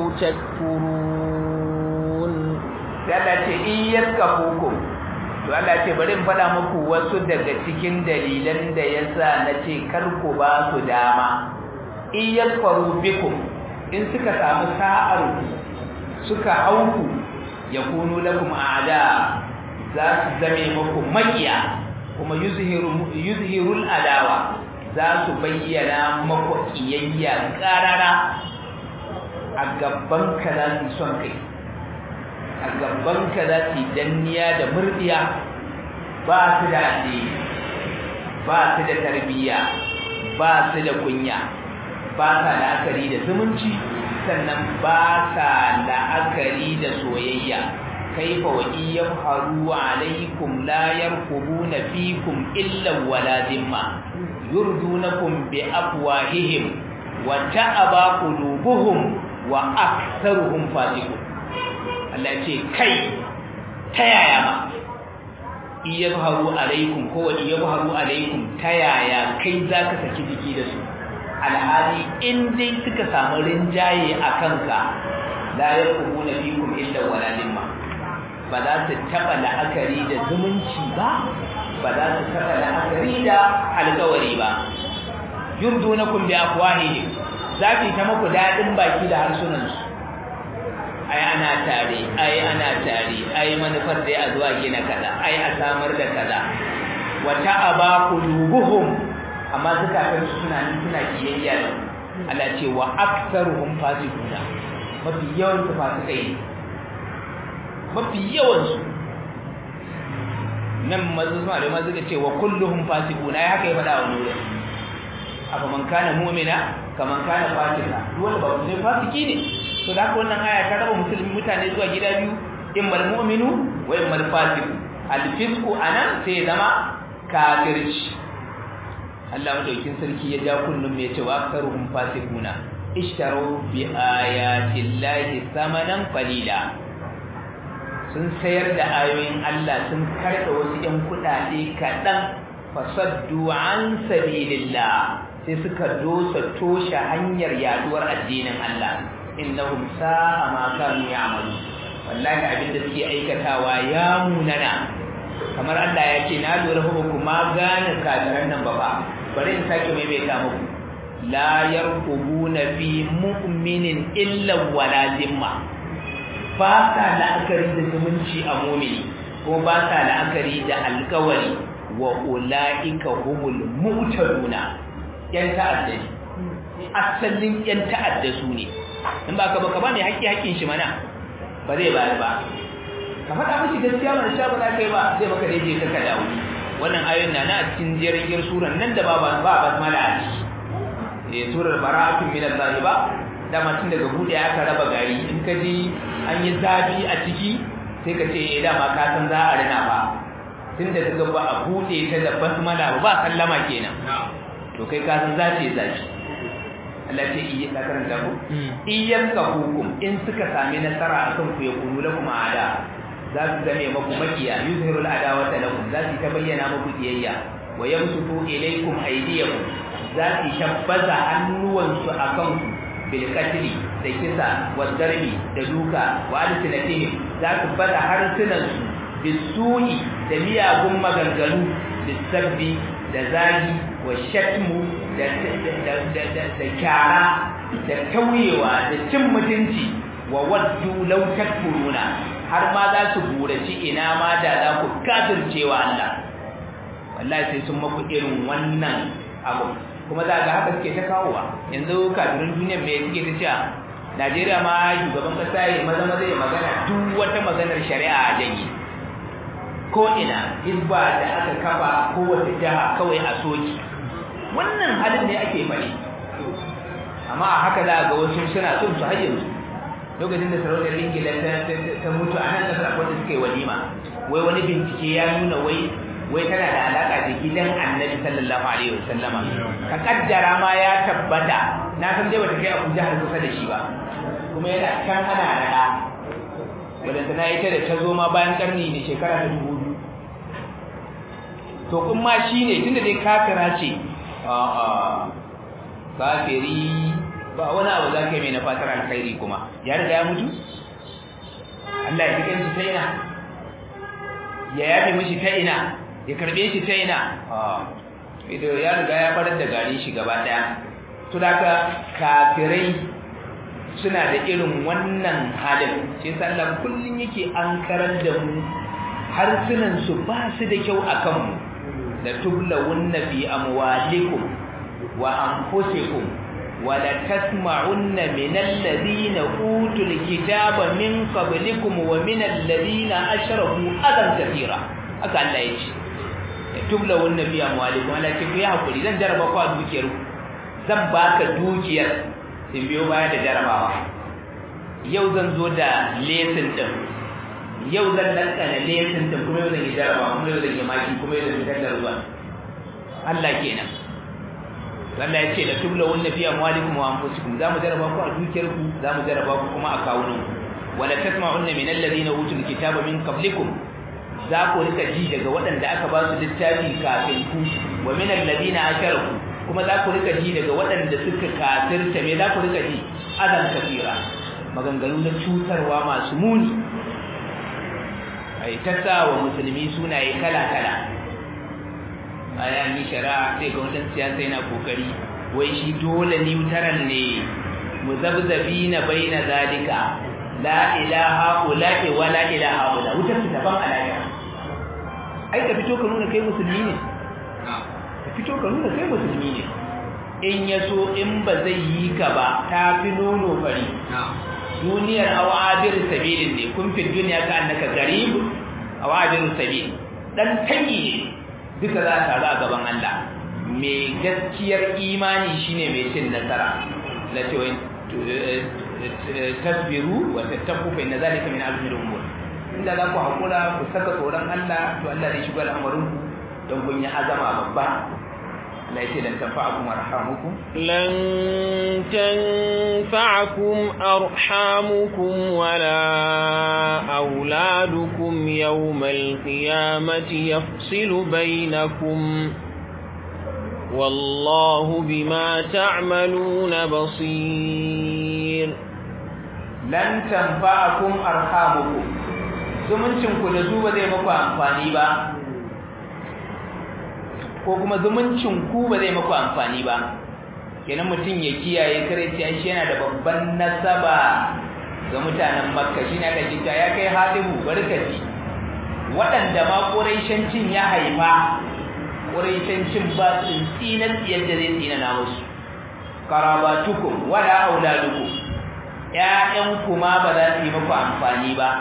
تكفرون ثلاثة إن يثقفوكم to Allah ce bari in faɗa muku wasu daga cikin dalilan da yasa nace kar ku ba su dama in yakfaru bikum in suka samu sa'ar suka hauku yakunu lakum a'da za su zame muku makiya kuma yuzhirul adawa za su bayyana muku kiyayya karara a gaban ka za su son kai a gaban ka za su danniya da murdiya ba su da addini ba su da tarbiyya ba su da kunya ba sa la'akari da zumunci sannan ba sa la'akari da soyayya kaifa wa iyamharu alaikum la yarqubuna fikum illa wala dhimma yurdunakum bi afwahihim wa ta'aba qulubuhum wa aktharuhum fasiqun. Allah ce kai ta yaya ma iyamharu alaikum ko wa iyamharu alaikum ta yaya kai zaka saki jiki da su alhali in dai suka samu rinjaye a kanka la yakubuna fikum illa wala limma ba za su taba la'akari da zumunci ba ba za su taba la'akari da alƙawari ba yurdunakum bi afwahihim zafi ta muku dadin baki da harsunan su ai ana tare ai manufar dai a zuwa gina kaza ai a samar da kaza wa ta'aba qulubuhum amma zakatun su suna kiyayya da Allah ce wa aktsaruhum fasiquna mafi yawan su fasikai mafi yawan su nan mazuma da mazuka ce wa kulluhum fasiquna ai haka ya faɗa wa nura afa man kana mu'mina kaman kana fasika dole ba mutum fasiki ne to da wannan aya ta raba musulmi mutane zuwa gida biyu immal mu'minu wa immal fasiq al-fisqu anan sai zama kafirci Allah madaukin sarki ya ja kullum mai cewa aktaruhum fasiquna ishtaru bi ayati llahi thamanan qalila sun sayar da ayoyin Allah sun karɓa wasu ƴan kuɗaɗe kaɗan fasaddu an sabilillah sai suka dosa toshe hanyar yaduwar addinin Allah innahum sa'a ma kanu ya'malu wallahi abinda suke aikatawa ya munana kamar Allah ya ce na lura fa kuma gane kafiran nan ba bari in sake maimaita muku la yarqubuna fi mu'minin illa wala zimma ba sa la'akari da zumunci a mu'mini ko ba sa la'akari da alƙawari wa ulaika humul mu'taduna yan ta'adda asalin yan ta'adda su ne in ba ka ba ne haƙƙin shi mana ba zai bayar ba ka faɗa mishi gaskiya mana sha ba za ka yi ba zai maka daidai ka dawo wannan ayoyin na a cikin jerin suran nan da ba basmala a ciki surar bara'atun min Allah ba dama tun daga bude aka raba gari in ka ji an yi zafi a ciki sai ka ce dama ka san za a rina ba tun da kaga ba a bude ta da basmala ba sallama kenan to kai ka san zafi Allah ce iya ka karanta ku iyyanka hukum in suka sami nasara akan ku ya kunu lakum ada za su zame maku makiya yuzhirul adawata lakum za su ta bayyana maku kiyayya wa yamsutu ilaykum aydiyakum za su tabbaza hannuwansu akan ku bil qatli da kisa wa darbi da duka wa alsinatihim za su bada harsunan su bisu'i da miyagun maganganu bisabbi da zagi wa shatmu da kyara da tauyewa da cin mutunci wa waddu law takfuruna har ma za su buraci ina ma da za ku kafircewa Allah wallahi sai sun maku irin wannan abu kuma za ga haka suke ta kawowa yanzu kafirin duniya mai suke ta cewa Najeriya ma shugaban kasa ya maza ya magana duk wata maganar shari'a a janye ko ina hizba da aka kafa kowace jiha kawai a soki wannan halin ne ake fari amma a haka za ga wasu suna son su hayyar lokacin da sarauniyar ingila ta mutu a nan kasar akwai da suka yi walima wai wani bincike ya nuna wai tana da alaka da gidan annabi sallallahu alaihi wasallama ka kaddara ma ya tabbata na san dai bata kai Abuja har kusa da shi ba kuma yana can ana nada wadanda na ita da ta zo ma bayan karni ne shekara ta 2000 to kuma shine tunda dai kafira ce kafiri ba wani abu za ka yi mai na fatar alkhairi kuma ya riga ya mutu Allah ya jikin shi ta ina ya yafe mishi ta ina ya karbe shi ta ina idan ya riga ya farar da gari shi gaba daya to daga kafirai suna da irin wannan halin sai Allah kullun yake an karar da mu harsunan su ba su da kyau akan mu la tublawunna fi amwalikum wa anfusikum wa la tasma'unna min alladhina utul kitaba min qablikum wa min alladhina ashraku adan kathira aka Allah yace tublawunna fi amwalikum ala ki ya hakuri zan jaraba ku a dukiyar zan baka dukiyar in biyo baya da jarabawa yau zan zo da lesson din yau zan dankana lesson din kuma yau zan yi jarabawa kuma yau zan yi maki kuma yau zan fitar da ruwa Allah kenan Allah ya ce la tublawunna fi amwalikum wa anfusikum za mu jaraba ku a dukiyarku za mu jaraba ku kuma a kawunanku wala tasma'unna min alladhina utul kitaba min qablikum za ku rika ji daga waɗanda aka ba su littafi kafin ku wa min alladhina asharaku kuma za ku rika ji daga waɗanda suka kafirta me za ku rika ji azan kafira maganganu na cutarwa masu muni ai ta wa musulmi sunaye kala-kala bayan yi shari'a sai ga wajen siyasa yana kokari wai shi dole neutral ne muzabzabi na bai na zalika la ilaha ula'i wa la ilaha ula wutar su daban alaƙa ai ka fito ka nuna kai musulmi ne ka fito ka nuna kai musulmi ne in ya so in ba zai yi ka ba ta fi nono fari duniyar awabir sabilin ne kun fi duniya ka annaka garib awabir sabil dan tanyi ne duka za ta za a gaban Allah mai gaskiyar imani shine mai cin nasara la ce wai tasbiru wa tattaqu fa inna zalika min azmi al-umur inda za ku hakura ku saka tsoron Allah to Allah zai shiga al'amarin ku don kun yi azama babba la yace lan tanfa'akum arhamukum lan tanfa'akum arhamukum wala auladukum yawmal qiyamati yafsilu bainakum wallahu bima ta'maluna basir lan tanfa'akum arhamukum zumuncin ku da zuba zai muku amfani ba ko kuma zumuncin ku ba zai muku amfani ba kenan mutum ya kiyaye kare shi yana da babban nasaba ga mutanen Makka shine aka kita ya kai hadibu barkati waɗanda ma Quraishancin ya haifa Quraishancin ba sun tsinan yadda zai tsina na musu karabatukum wala auladukum ƴaƴan kuma ba za su yi muku amfani ba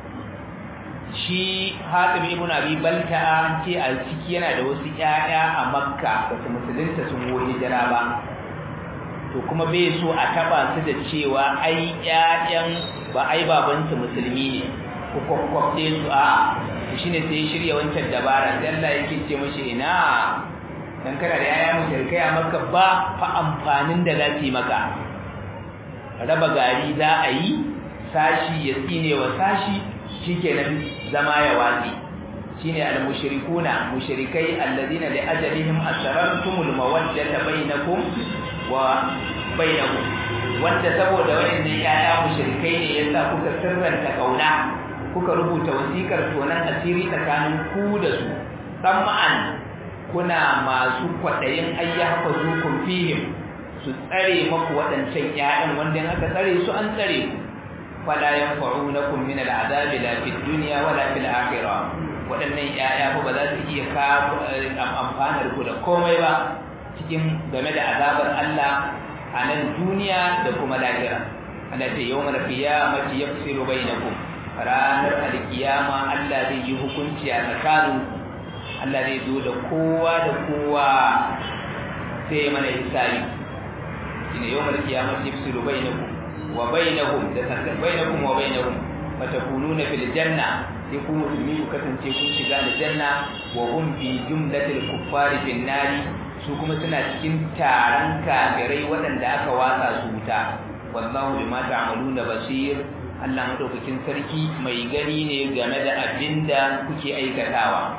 shi Hatib ibn Abi Balta'a ce a ciki yana da wasu ƴaƴa a Makka da su musulunta sun wo hijira ba to kuma bai so a taba su da cewa ai ƴaƴan ba ai baban su musulmi ne ko kokkofe su a shine sai shirya wancan dabara dan Allah yake ce mishi ina dan kana da ƴaƴa mushrikai a Makka ba fa amfanin da za su yi maka raba gari za a yi sashi ya tsine wa sashi shikenan zama ya wani shine al-mushrikuna mushrikai alladina li ajalihim asrartumul mawaddata bainakum wa bainahum wanda saboda wayannan yaya mushrikai ne yasa kuka sirranta kauna kuka rubuta wasikar tonan asiri tsakanin ku da su sam'an kuna masu kwadayin ayyahfazukum fihim su tsare maku wadancan yayan wanda in aka tsare su an tsare ku fala yanfa'unakum min al'adabi la fid dunya wala fil akhirah wadannan yaya ba za su iya amfanar ku da komai ba cikin game da azabar Allah a nan duniya da kuma lahira Allah ce yawmal qiyamati yafsilu bainakum ranar alkiyama Allah zai yi hukunci a tsakaninku Allah zai zo da kowa da kowa sai mana hisabi ina yawmal qiyamati yafsilu bainakum wa bainahum da bainakum wa bainahum fatakununa fil janna sai ku musulmi ku kasance kun shiga aljanna wa hum fi jumlatil kuffari fin nari su kuma suna cikin taron kafirai waɗanda aka watsa su wuta wallahu bima ta'maluna basir Allah madaukakin sarki mai gani ne game da abinda kuke aikatawa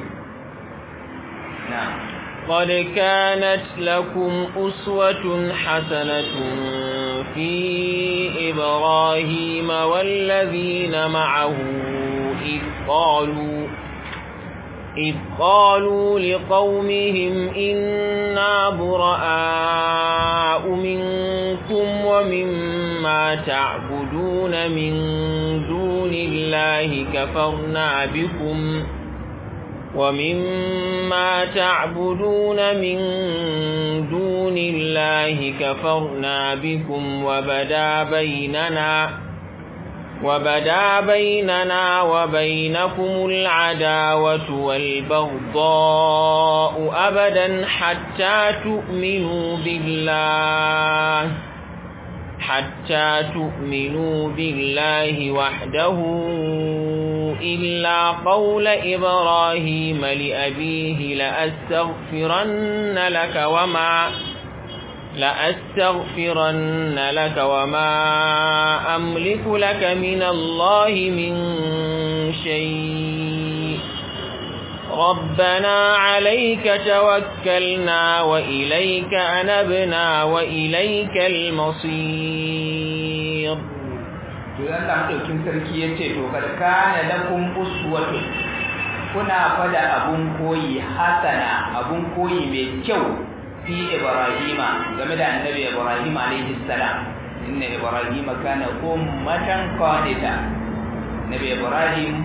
na'am قد كانت لكم أسوة حسنة في إبراهيم والذين معه إذ قالوا لقومهم إنا براء منكم ومما تعبدون من دون الله كفرنا بكم ومما تعبدون من دون الله كفرنا بكم وبدا بيننا وبينكم العداوة والبغضاء أبدا حتى تؤمنوا بالله وحده إلا قول إبراهيم لأبيه لأستغفرن لك وما أملك لك من الله من شيء ربنا عليك توكلنا وإليك أنبنا وإليك المصير. Tuhan Allah ɗaukin sarki ya ce, To, kana lakum uswatun, kuna fada abun koyi hasana, abun koyi mai kyau fi Ibrahima game da annabi Ibrahim alaihi salam. Inna Ibrahima kana ummatan qanita. Nabi Ibrahim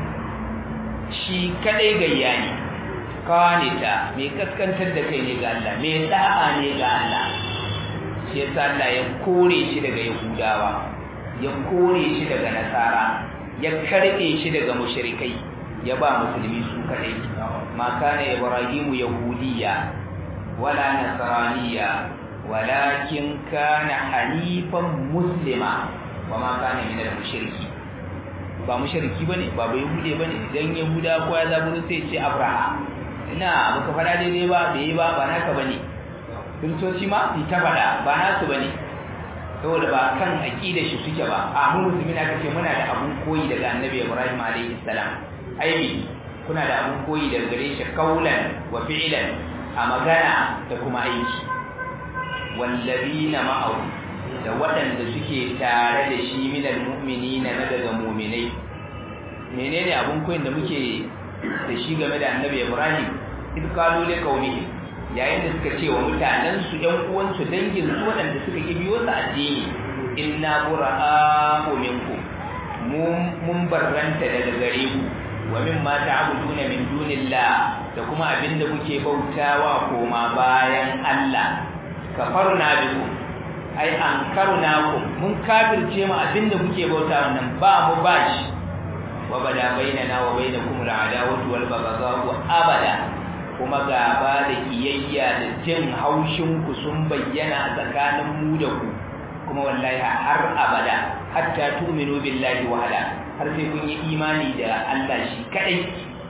shi kadai gayya ne, qanita, mai kaskantar da kai ne ga Allah, mai da'a ne ga Allah. Shi yasa Allah ya kore shi daga Yahudawa, ya kore shi daga Nasara, ya karbe shi daga mushrikai, ya ba musulmi su kadai. Ma kana Ibrahimu yahudiyya wala nasraniyya walakin kana hanifan muslima wama kana minal mushriki. Ba mushriki bane, ba yahude bane. Idan yahuda ko ya zaburu sai ce Abraha, ina baka fada daidai ba, bai ba naka bane. Kristoci ma su ta fada ba nasu bane, saboda ba kan aqida shi suke ba. A mu musulmi na kace muna da abun koyi daga annabi Ibrahim alaihi salam. Aibi kuna da abun koyi daga gare shi kaulan wa fi'lan, a magana da kuma aiki. Wallazina ma'ahu, da waɗanda suke tare da shi minal mu'minina na daga mu'minai. Menene abun koyin da muke da shi game da annabi Ibrahim? Id qalu li qaumihim, yayin da suka ce wa mutanen su ɗan uwansu dangin su waɗanda suka ki biyo su addini, inna bura'u minkum, mun barranta daga gare ku, wa mimma ta'buduna min dunillah, da kuma abinda kuke bautawa koma bayan Allah. Kafarna bikum, ai ankarnakum, mun kafirce mu abinda kuke bautawa nan, ba mu bashi. Wa bada bainana wa bainakum al'adawatu wal baghdha'u abada, kuma gaba da kiyayya da jin haushin ku sun bayyana tsakanin mu da ku, kuma wallahi har abada, hatta tu'minu billahi wahda, har sai kun yi imani da Allah shi kadai.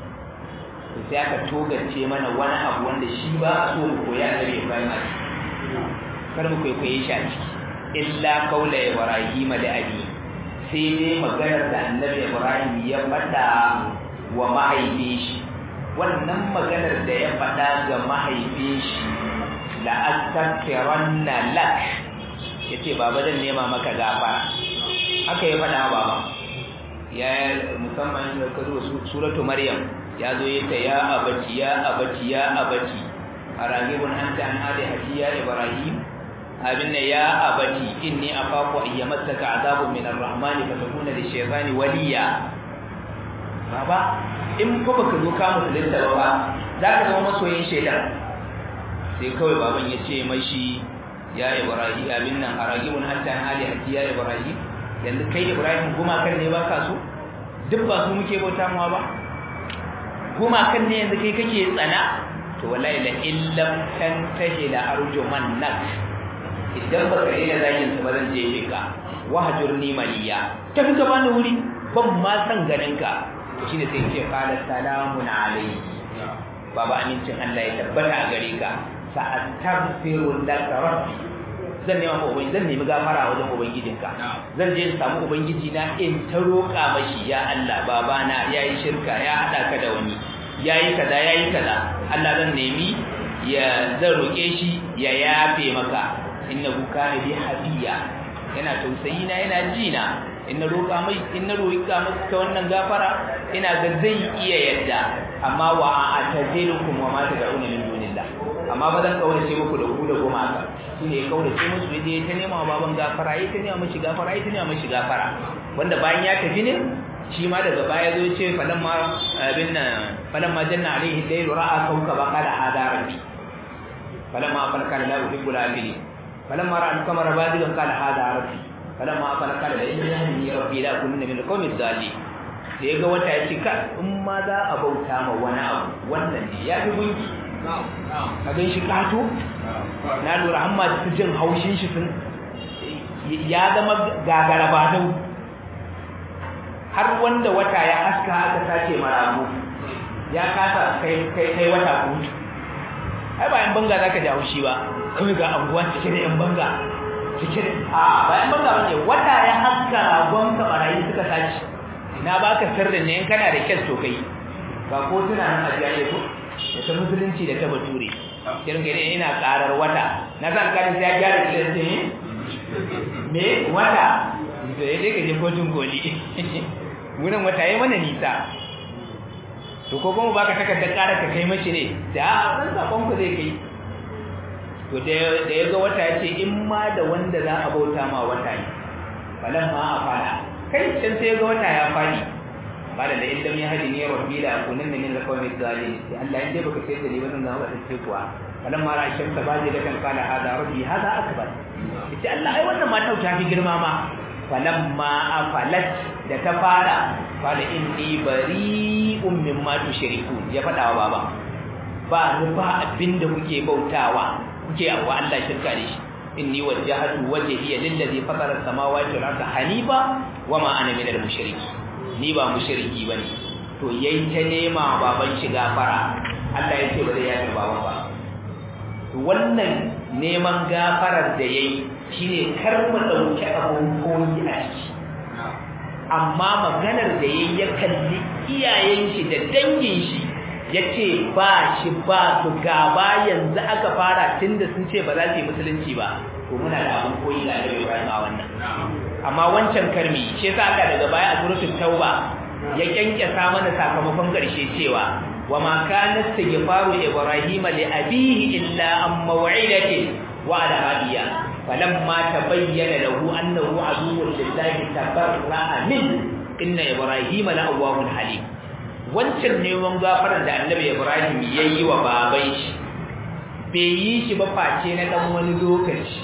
To sai aka togace mana wani abu wanda shi ba a so mu koya da Ibrahim, kar mu kwaikwaye shi a ciki. Illa qaula Ibrahim da abi, sai dai maganar da annabi Ibrahim ya faɗa wa mahaifin shi. Wannan maganar da ya faɗa ga mahaifin shi, la astaghfiranna lak, yace baba zan nema maka gafara. Haka ya faɗa baba. Ya musamman da kazo suratu Maryam, ya zo yace ya abati ya abati ya abati aragibun anta an alihati ya Ibrahim, abinna ya abati inni akhafu an yamassaka azabun min ar-rahmani fatakuna lish-shaytani waliya. Baba, in fa baka zo ka musulunta ba, za ka zama masoyin shaitan. Sai kawai baban ya ce mashi, ya Ibrahim, abin nan aragibun anta an alihati ya Ibrahim, yanzu kai Ibrahim gumakan ne ba ka so? Duk ba su muke bauta mawa ba? Gumakan ne yanzu kai kake tsana? To wallahi la illam tantahi la arjumannak, idan baka daina zagin sa ba zan je ka. Wahjurni maliya, tafi ka bani wuri, ban ma san ganin ka. Shine sai ce qala salamun alayhi, baba amincin Allah ya tabbata a gare ka. Sa'astaghfiru laka rabbi, zan nemi gafara wajen ubangijinka. Zan je in samu ubangiji na in ta roƙa mashi, ya Allah babana yayi shirka, ya hada ka da wani, yayi kaza, Allah zan nemi zan roƙe shi ya yafe maka. Innahu kana bi hafiya, yana tausayi na, yana jina. In na roƙa masa ta wannan gafara, ina ga zai iya yadda. Amma wa a'tazilukum wa ma tad'una min dunillah, amma ba zan kaurace muku da ku da gumaka. Shine ya kaurace musu, yaje ta nema baban gafara, yayi ta nema mishi gafara, wanda bayan ya tafi ne, shi ma daga baya zo ce falamma janna alaihi layl ra'a kawkaba qala hada rabbi, falamma afala qala la uhibbu al-afilin, falamma ra'a al-qamara badigan qala hada rabbi, falamma afala qala la ilaha rabbi la kunna min al-qawmi adh-dhalin. Da yaga wata yace ka in ma za a bauta ma wani abu, wannan ne ya fi gunki. Ka gan shi kato, na lura amma su jin haushin shi sun ya zama gagara ba dau, har wanda wata ya aska aka sace marago ya kasa kai wata kutu ai ba yan banga zaka ji haushi ba kuma ga anguwa cike da yan banga cike da ba yan banga bane wata ya aska ragon ka barayi suka sace ina baka sirrin ne in kana da kyas to kai ba ko tuna nan ajiya ne ko ta musulunci da ta bature kiran kai ina karar wata na san kan sai ya gyara kiran ne me wata sai dai ka je kotun koli wurin wata yayi mana nisa to ko kuma baka takardar karar ka kai mace ne da ran sakon ku zai kai to da yaga wata yace in ma da wanda za a bauta ma wata ne falamma afala kai can sai ga wata ya fadi bada da idan ya hadi ne rabbi la akunan min alqawmi zalimin sai Allah in dai baka sai da ni wannan zama da sai kuwa falamma ra shamsa baji da kan kala hada rabbi hada akbar sai Allah ai wannan ma tauta fi girma ma falamma afalat da ta fara qala inni bari'un mimma tushrikun ya fada wa baba ba rufa abinda kuke bautawa kuke wa Allah shirka da shi inni wajjahtu wajhiya lillazi fatara as-samawati wal arda hanifa wama ana minal mushriki ni ba mushriki bane to yayi ta nema baban shi gafara Allah yake ba zai yafe baban ba to wannan neman gafarar da yayi shine kar mu dauki abun koyi a ciki amma maganar da yayi ya kalli iyayen shi da dangin shi yace ba shi ba su gaba yanzu aka fara tunda sun ce ba za su yi musulunci ba to muna da abun koyi da Annabi Ibrahim a wannan amma wancan karmi shi yasa aka daga baya a suratul tauba ya kyankyasa mana sakamakon karshe cewa wama kana istighfaru ibrahim li abihi illa an maw'idatin wa'ada hadiya falamma tabayyana lahu annahu aduwwun lillahi tabarra'a min inna ibrahima la'awwahun halim wancan neman gafaran da Annabi Ibrahim yayi wa baban shi bai yi shi ba face na dan wani lokaci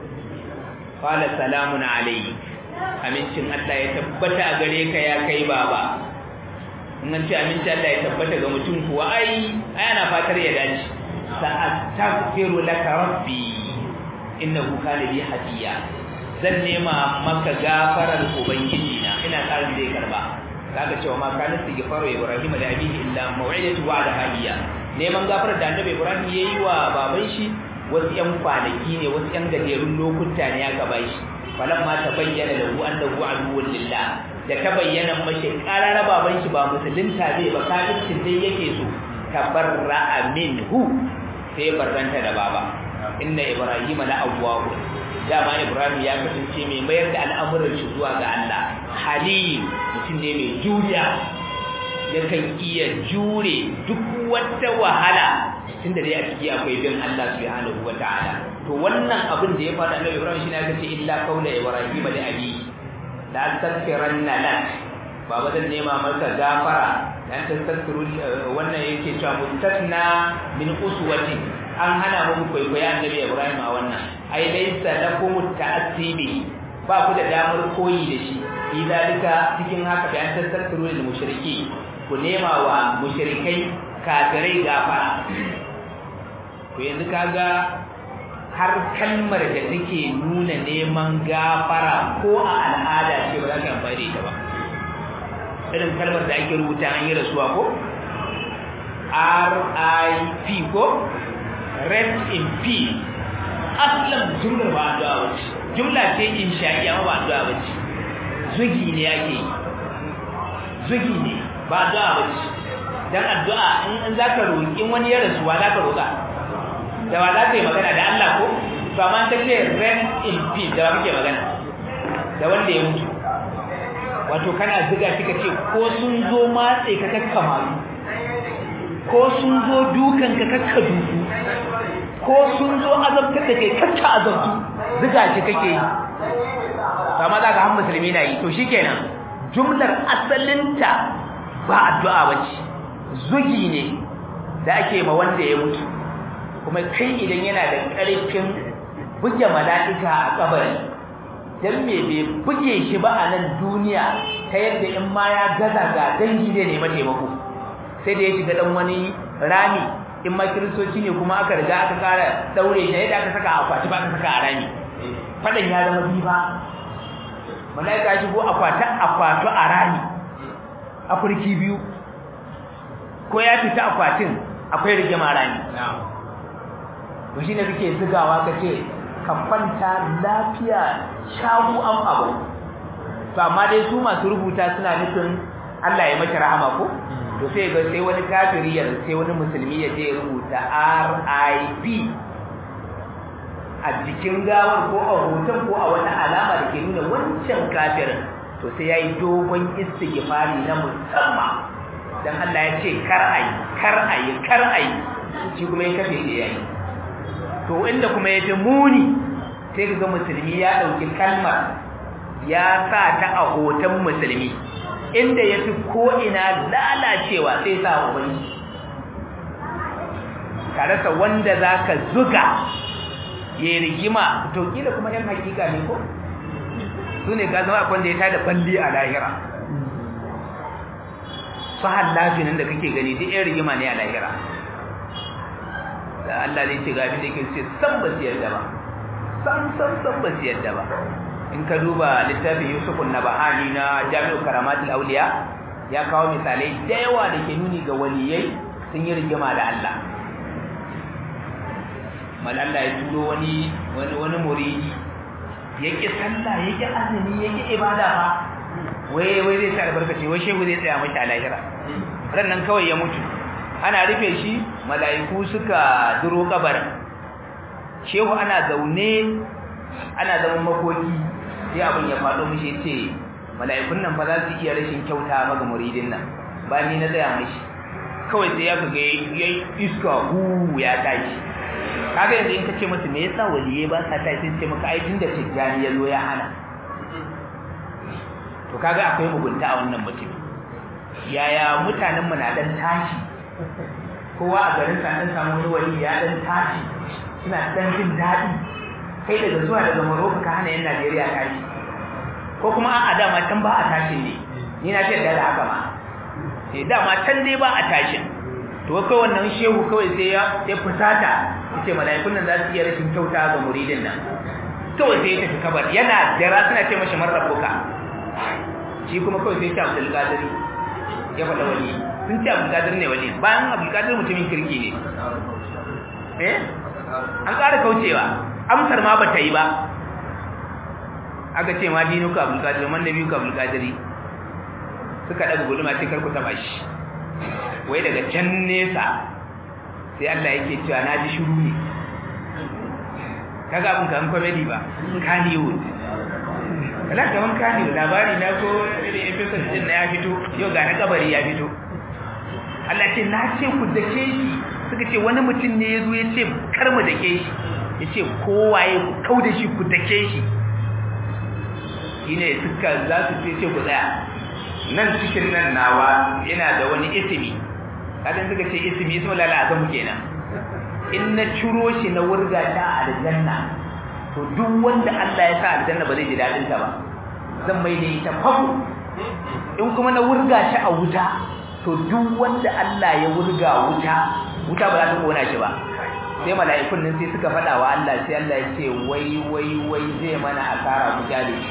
qala salamun alayhi amincin Allah ya tabbata a gare ka ya kai baba in an ce amincin Allah ya tabbata ga mutum kuwa ai ana fatar ya dace sa'astaghfiru laka rabbi innahu kana bi hadiya zan nema maka gafarar ubangiji na ina tsarin zai karba kaga cewa ma kana istighfaru ibrahim da abihi illa maw'idatu wa'da hadiya neman gafarar da Annabi Ibrahim yayi wa baban shi wasu yan kwanaki ne wasu yan gajerun lokuta ne ya gaba shi falamma tabayyana lahu annahu aduwwun lillah da tabayyana mashi qarara baban shi ba musulunta zai ba kafircin dai yake so tabarra'a minhu sai barranta da baba inna ibrahima la awwahu dama Ibrahim ya kasance mai mayar da al'amuran shi zuwa ga Allah halim mutum ne mai juriya yakan iya jure duk wata wahala tunda dai a ciki akwai bin Allah subhanahu wataala to wannan abin da ya faɗa Annabi Ibrahim shi ne aka ce illa qawla Ibrahim da abi la astaghfiranna lak baba zan nema maka gafara dan tastaghfiru wannan yake cewa mutatna min uswati an hana mu kwaikwayo Annabi Ibrahim a wannan ai laysa lakum ta'assibi ba ku da damar koyi da shi idalika cikin haka da an tastaghfiru lil mushriki ku nema wa mushrikai kafirai gafara to yanzu kaga har kalmar da take nuna neman gafara ko a al'ada ce ba za ka amfani da ita ba irin kalmar da ake rubuta an yi rasuwa ko RIP ko rest in peace aslan jumlar ba addu'a bace jumla ce insha'iya ba addu'a bace zugi ne yake zugi ne ba addu'a bace dan addu'a in zaka roki wani ya rasuwa zaka roka da wa zaka yi magana da Allah ko to amma ta ce rest in peace da kake magana da wanda ya mutu wato kana ziga kika ce ko sun zo matse ka kakkama ko sun zo dukan ka kakka duku ko sun zo azabtar da kai kakka azabtu ziga shi kake yi amma za ka han musulmi na yi to shikenan jumlar asalinta ba addu'a bace zugi ne da ake ma wanda ya mutu kuma kai idan yana da ƙarfin buge mala'ika a kabari dan me bai buge shi ba a nan duniya ta yadda in ma ya gaza ga dangi ne mai taimako sai da ya shiga dan wani rami in ma kiristoci ne kuma aka riga aka kara daure shi yadda aka saka akwati ba aka saka a rami fadan ya zama biba mala'ika shigo akwatu a rami afirki biyu ko ya fita akwatin akwai rigima rani to shine kake zigawa kace ka kwanta lafiya shagu am abu to amma dai su masu rubuta suna nufin Allah ya mata rahama ko to sai ga sai wani kafiri ya sai wani musulmi ya je rubuta RIP a jikin gawar ko a hoton ko a wani alama da ke nuna wancan kafirin to sai yayi dogon istighfari na musamman dan Allah ya ce kar ayi shi kuma ya kafe shi yayi to inda kuma yafi muni sai kaga musulmi ya dauki kalmar ya sa ta a hoton musulmi inda yafi ko ina lalacewa sai sa ubangi karasa wanda zaka zuga yayi rigima to kila kuma yan hakika ne ko sune ga zama akwai da ya tada balli a lahira sahal lafinin da kake gani duk yan rigima ne a lahira da Allah zai ce ga abin da yake ce san ba su yarda ba san ba su yarda ba in ka duba littafin Yusuf an-Nabahani na Jami'u Karamatul Awliya ya kawo misalai da yawa da ke nuni ga waliyai sun yi rigima da Allah malalla ya turo wani muridi yake sallah yake azumi yake ibada fa wai zai sa albarkaci wai shehu zai tsaya mata lahira rannan kawai ya mutu ana rufe shi mala'iku suka duro kabarin shehu ana zaune ana zaman makoki sai abin ya faɗo mishi ce mala'ikun nan fa za su iya rashin kyauta ga muridin nan ba ni na tsaya mishi kawai sai ya ga yayi iska ya tashi kaga yanzu in kace musu me yasa waliye ba sa tashi sai maka ai tunda tijjani yazo ya hana to kaga akwai mugunta a wannan mutum yaya mutanen mu na dan tashi kowa a garin sa dan samu wani wali ya dan tashi suna dan jin dadi kai daga zuwa daga Morocco ka hana yan Najeriya tashi ko kuma a'a dama can ba a tashi ne ni na ce da haka ma sai dama can dai ba a tashin to kai wannan shehu kawai sai ya fusata yace mala'ikun nan za su iya rashin kyauta ga muridin nan kawai sai ya tafi kabar yana jira suna ce mashi marrabuka shi kuma kawai sai ya ce Abdul Qadir ya faɗa wali sun ce Abdul Qadir ne wali bayan Abdul Qadir mutumin kirki ne an ƙara kaucewa amsar ma bata yi ba aka ce ma dinuka Abdul Qadir man nabiyuka Abdul Qadir suka daga guduma sai karku taba shi wai daga can nesa sai Allah yake cewa na ji shiru ne kaga abun kan comedy ba Kannywood kala kaman Kannywood labari na ko irin episode din na ya fito yau ga na kabari ya fito Allah ce na ce ku dake shi suka ce wani mutum ne yazo ya ce kar mu dake shi yace kowaye ku kauda shi ku dake shi shine suka za su ce ku tsaya nan cikin nan nawa yana da wani ismi kadan suka ce ismi ismu lala azamu kenan in na ciro shi na wurga ta a aljanna to duk wanda Allah ya sa aljanna ba zai ji dadin ta ba zan mai da ita fafu in kuma na wurga shi a wuta to duk wanda Allah ya wurga wuta ba za ta kona shi ba sai mala'ikun nan sai suka faɗa wa Allah sai Allah ya ce wai zai mana asara mu jale shi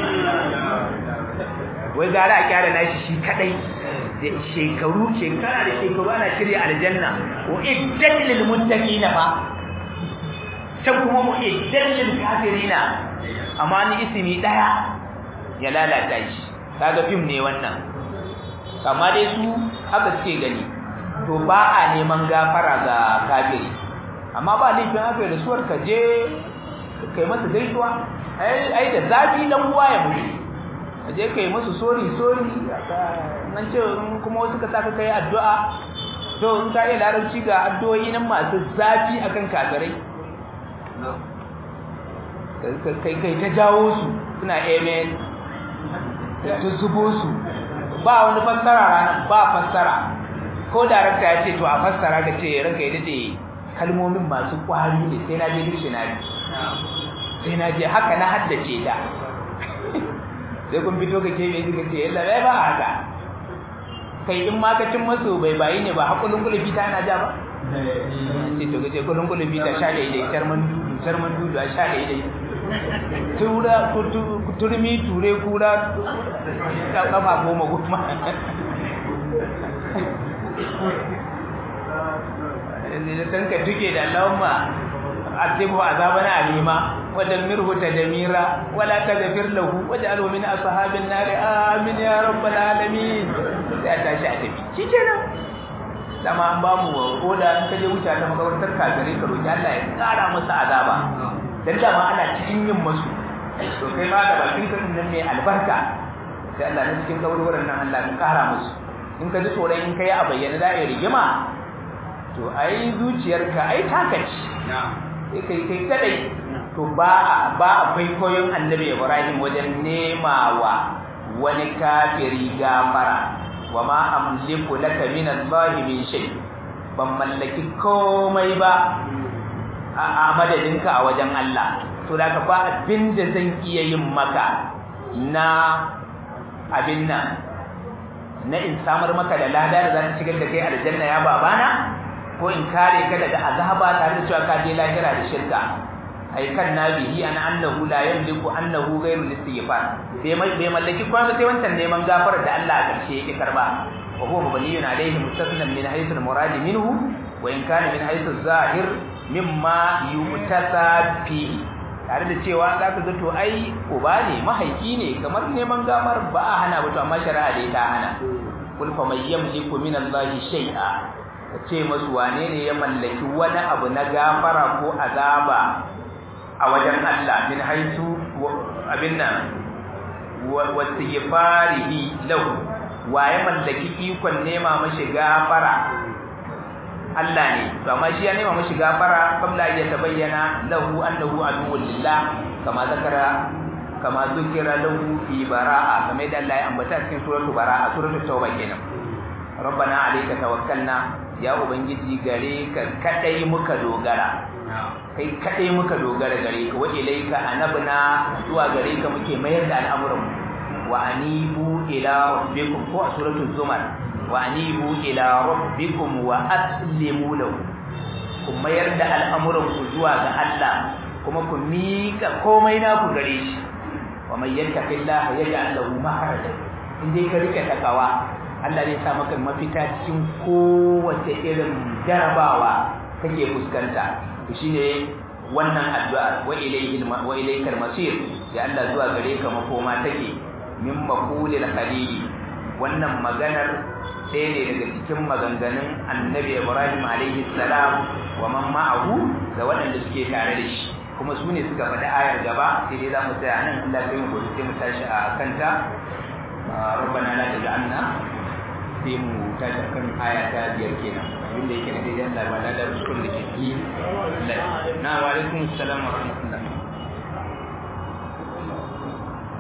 wai gara a kyara nashi shi kadai da shekara da shekaru ana shirya aljanna wa iddat lil muttaqina fa can kuma mu iddat lil kafirina amma ni ismi daya ya lalata shi kaga film ne wannan amma dai su haka suke gani to ba a neman gafara ga kafiri amma ba laifin haka da suwar ka je kai masa gaisuwa ai da zafi dan uwa ya mutu aje kai musu sorry nan ce kuma wasu ka saka kai addu'a to in ka yi larabci ga addu'o'i nan masu zafi akan kafirai kai ta jawo su suna amen ta zubo su ba wani fassara ranar ba fassara ko darakta ya ce to a fassara ka ce ranka ya dade kalmomin masu kwari ne sai na je dictionary sai na je haka na haddace ta sai kun fito ka kebe shi ka ce yalla bai ba haka kai in ma ka cin masu bai bayi ne ba hakulun kulubi ta na ja ba sai to kace kulun kulubi ta sha daidai tarman dudu a sha daidai turmi ture kura ta kafa goma da tanka duke da Allahumma azibu azaban alima wa damirhu tadmira wa la taghfir lahu waj'alhu min ashabin nar amin ya rabbal alamin sai ta shi a tafi shikenan dama an ba mu oda in kaje wuta ta makabartar kafirai ka roki Allah ya kara musu azaba dan dama ana cikin yin musu to kai ma da bakin ka nan mai albarka sai Allah ne cikin kaburburan nan Allah ya kara musu in ka ji tsoron in kai a bayyana da ya rigima to ai zuciyarka ai takaci kai kadai to ba a kwaikwayon annabi Ibrahim wajen nemawa wani kafiri gafara wa ma amliku laka min Allah min shay ban mallaki komai ba a madadinka a wajen Allah to da ka ba abin da zan iya yin maka na abin nan na in samar maka da lada da za ta shigar da kai aljanna ya babana ko in kare ka daga azaba tare da cewa ka je lahira da shirka ai kan nabihi an annahu la yamliku annahu ghayru istighfar bai mallaki kuma sai wancan neman gafara da Allah a karshe yake karba wa huwa mabniyun alayhi mustasnan min haythu al-murad minhu wa in kana min haythu az-zahir mimma yu'tasa fi tare da cewa zaka ga to ai uba ne mahaifi ne kamar neman gafar ba a hana ba to amma shari'a dai ta hana kul fa may yamliku min Allah shay'a ce masu wane ne ya mallaki wani abu na gafara ko azaba a wajen Allah min haitu abin nan wastighfarihi lahu wa ya mallaki ikon nema mashi gafara Allah ne to amma shi ya nema mashi gafara kabla ya tabayyana lahu annahu aduwwul lillah kama zukira lahu fi bara'a kamar da Allah ya ambata cikin suratul bara'a suratul tauba kenan rabbana alayka tawakkalna ya ubangiji gare ka kadai muka dogara kai kadai muka dogara gare ka wa ilaika anabna zuwa gare ka muke mayar da al'amuran wa anibu ila rabbikum ko suratul zumar wa anibu ila rabbikum wa aslimu lahu ku mayar da al'amuran ku zuwa ga Allah kuma ku mika komai na ku gare shi wa may yattaqillaha yaj'al lahu makhraja indai ka rike takawa Allah zai sa maka mafita cikin kowace irin jarabawa kake fuskanta to shine wannan addu'a wa ilaykal masir ya Allah zuwa gare ka makoma take min maqulil khalil wannan maganar ɗaya ne daga cikin maganganun annabi Ibrahim alaihi salam wa man ma'ahu da waɗanda suke tare da shi kuma su ne suka faɗi ayar gaba sai dai za mu tsaya nan Allah sai mu gobe sai mu tashi a kanta rabbana la taj'alna sai mu tashi kan aya ta 5 kenan abinda yake na daidai Allah ba da rusul da ke na wa alaikum assalam wa rahmatullah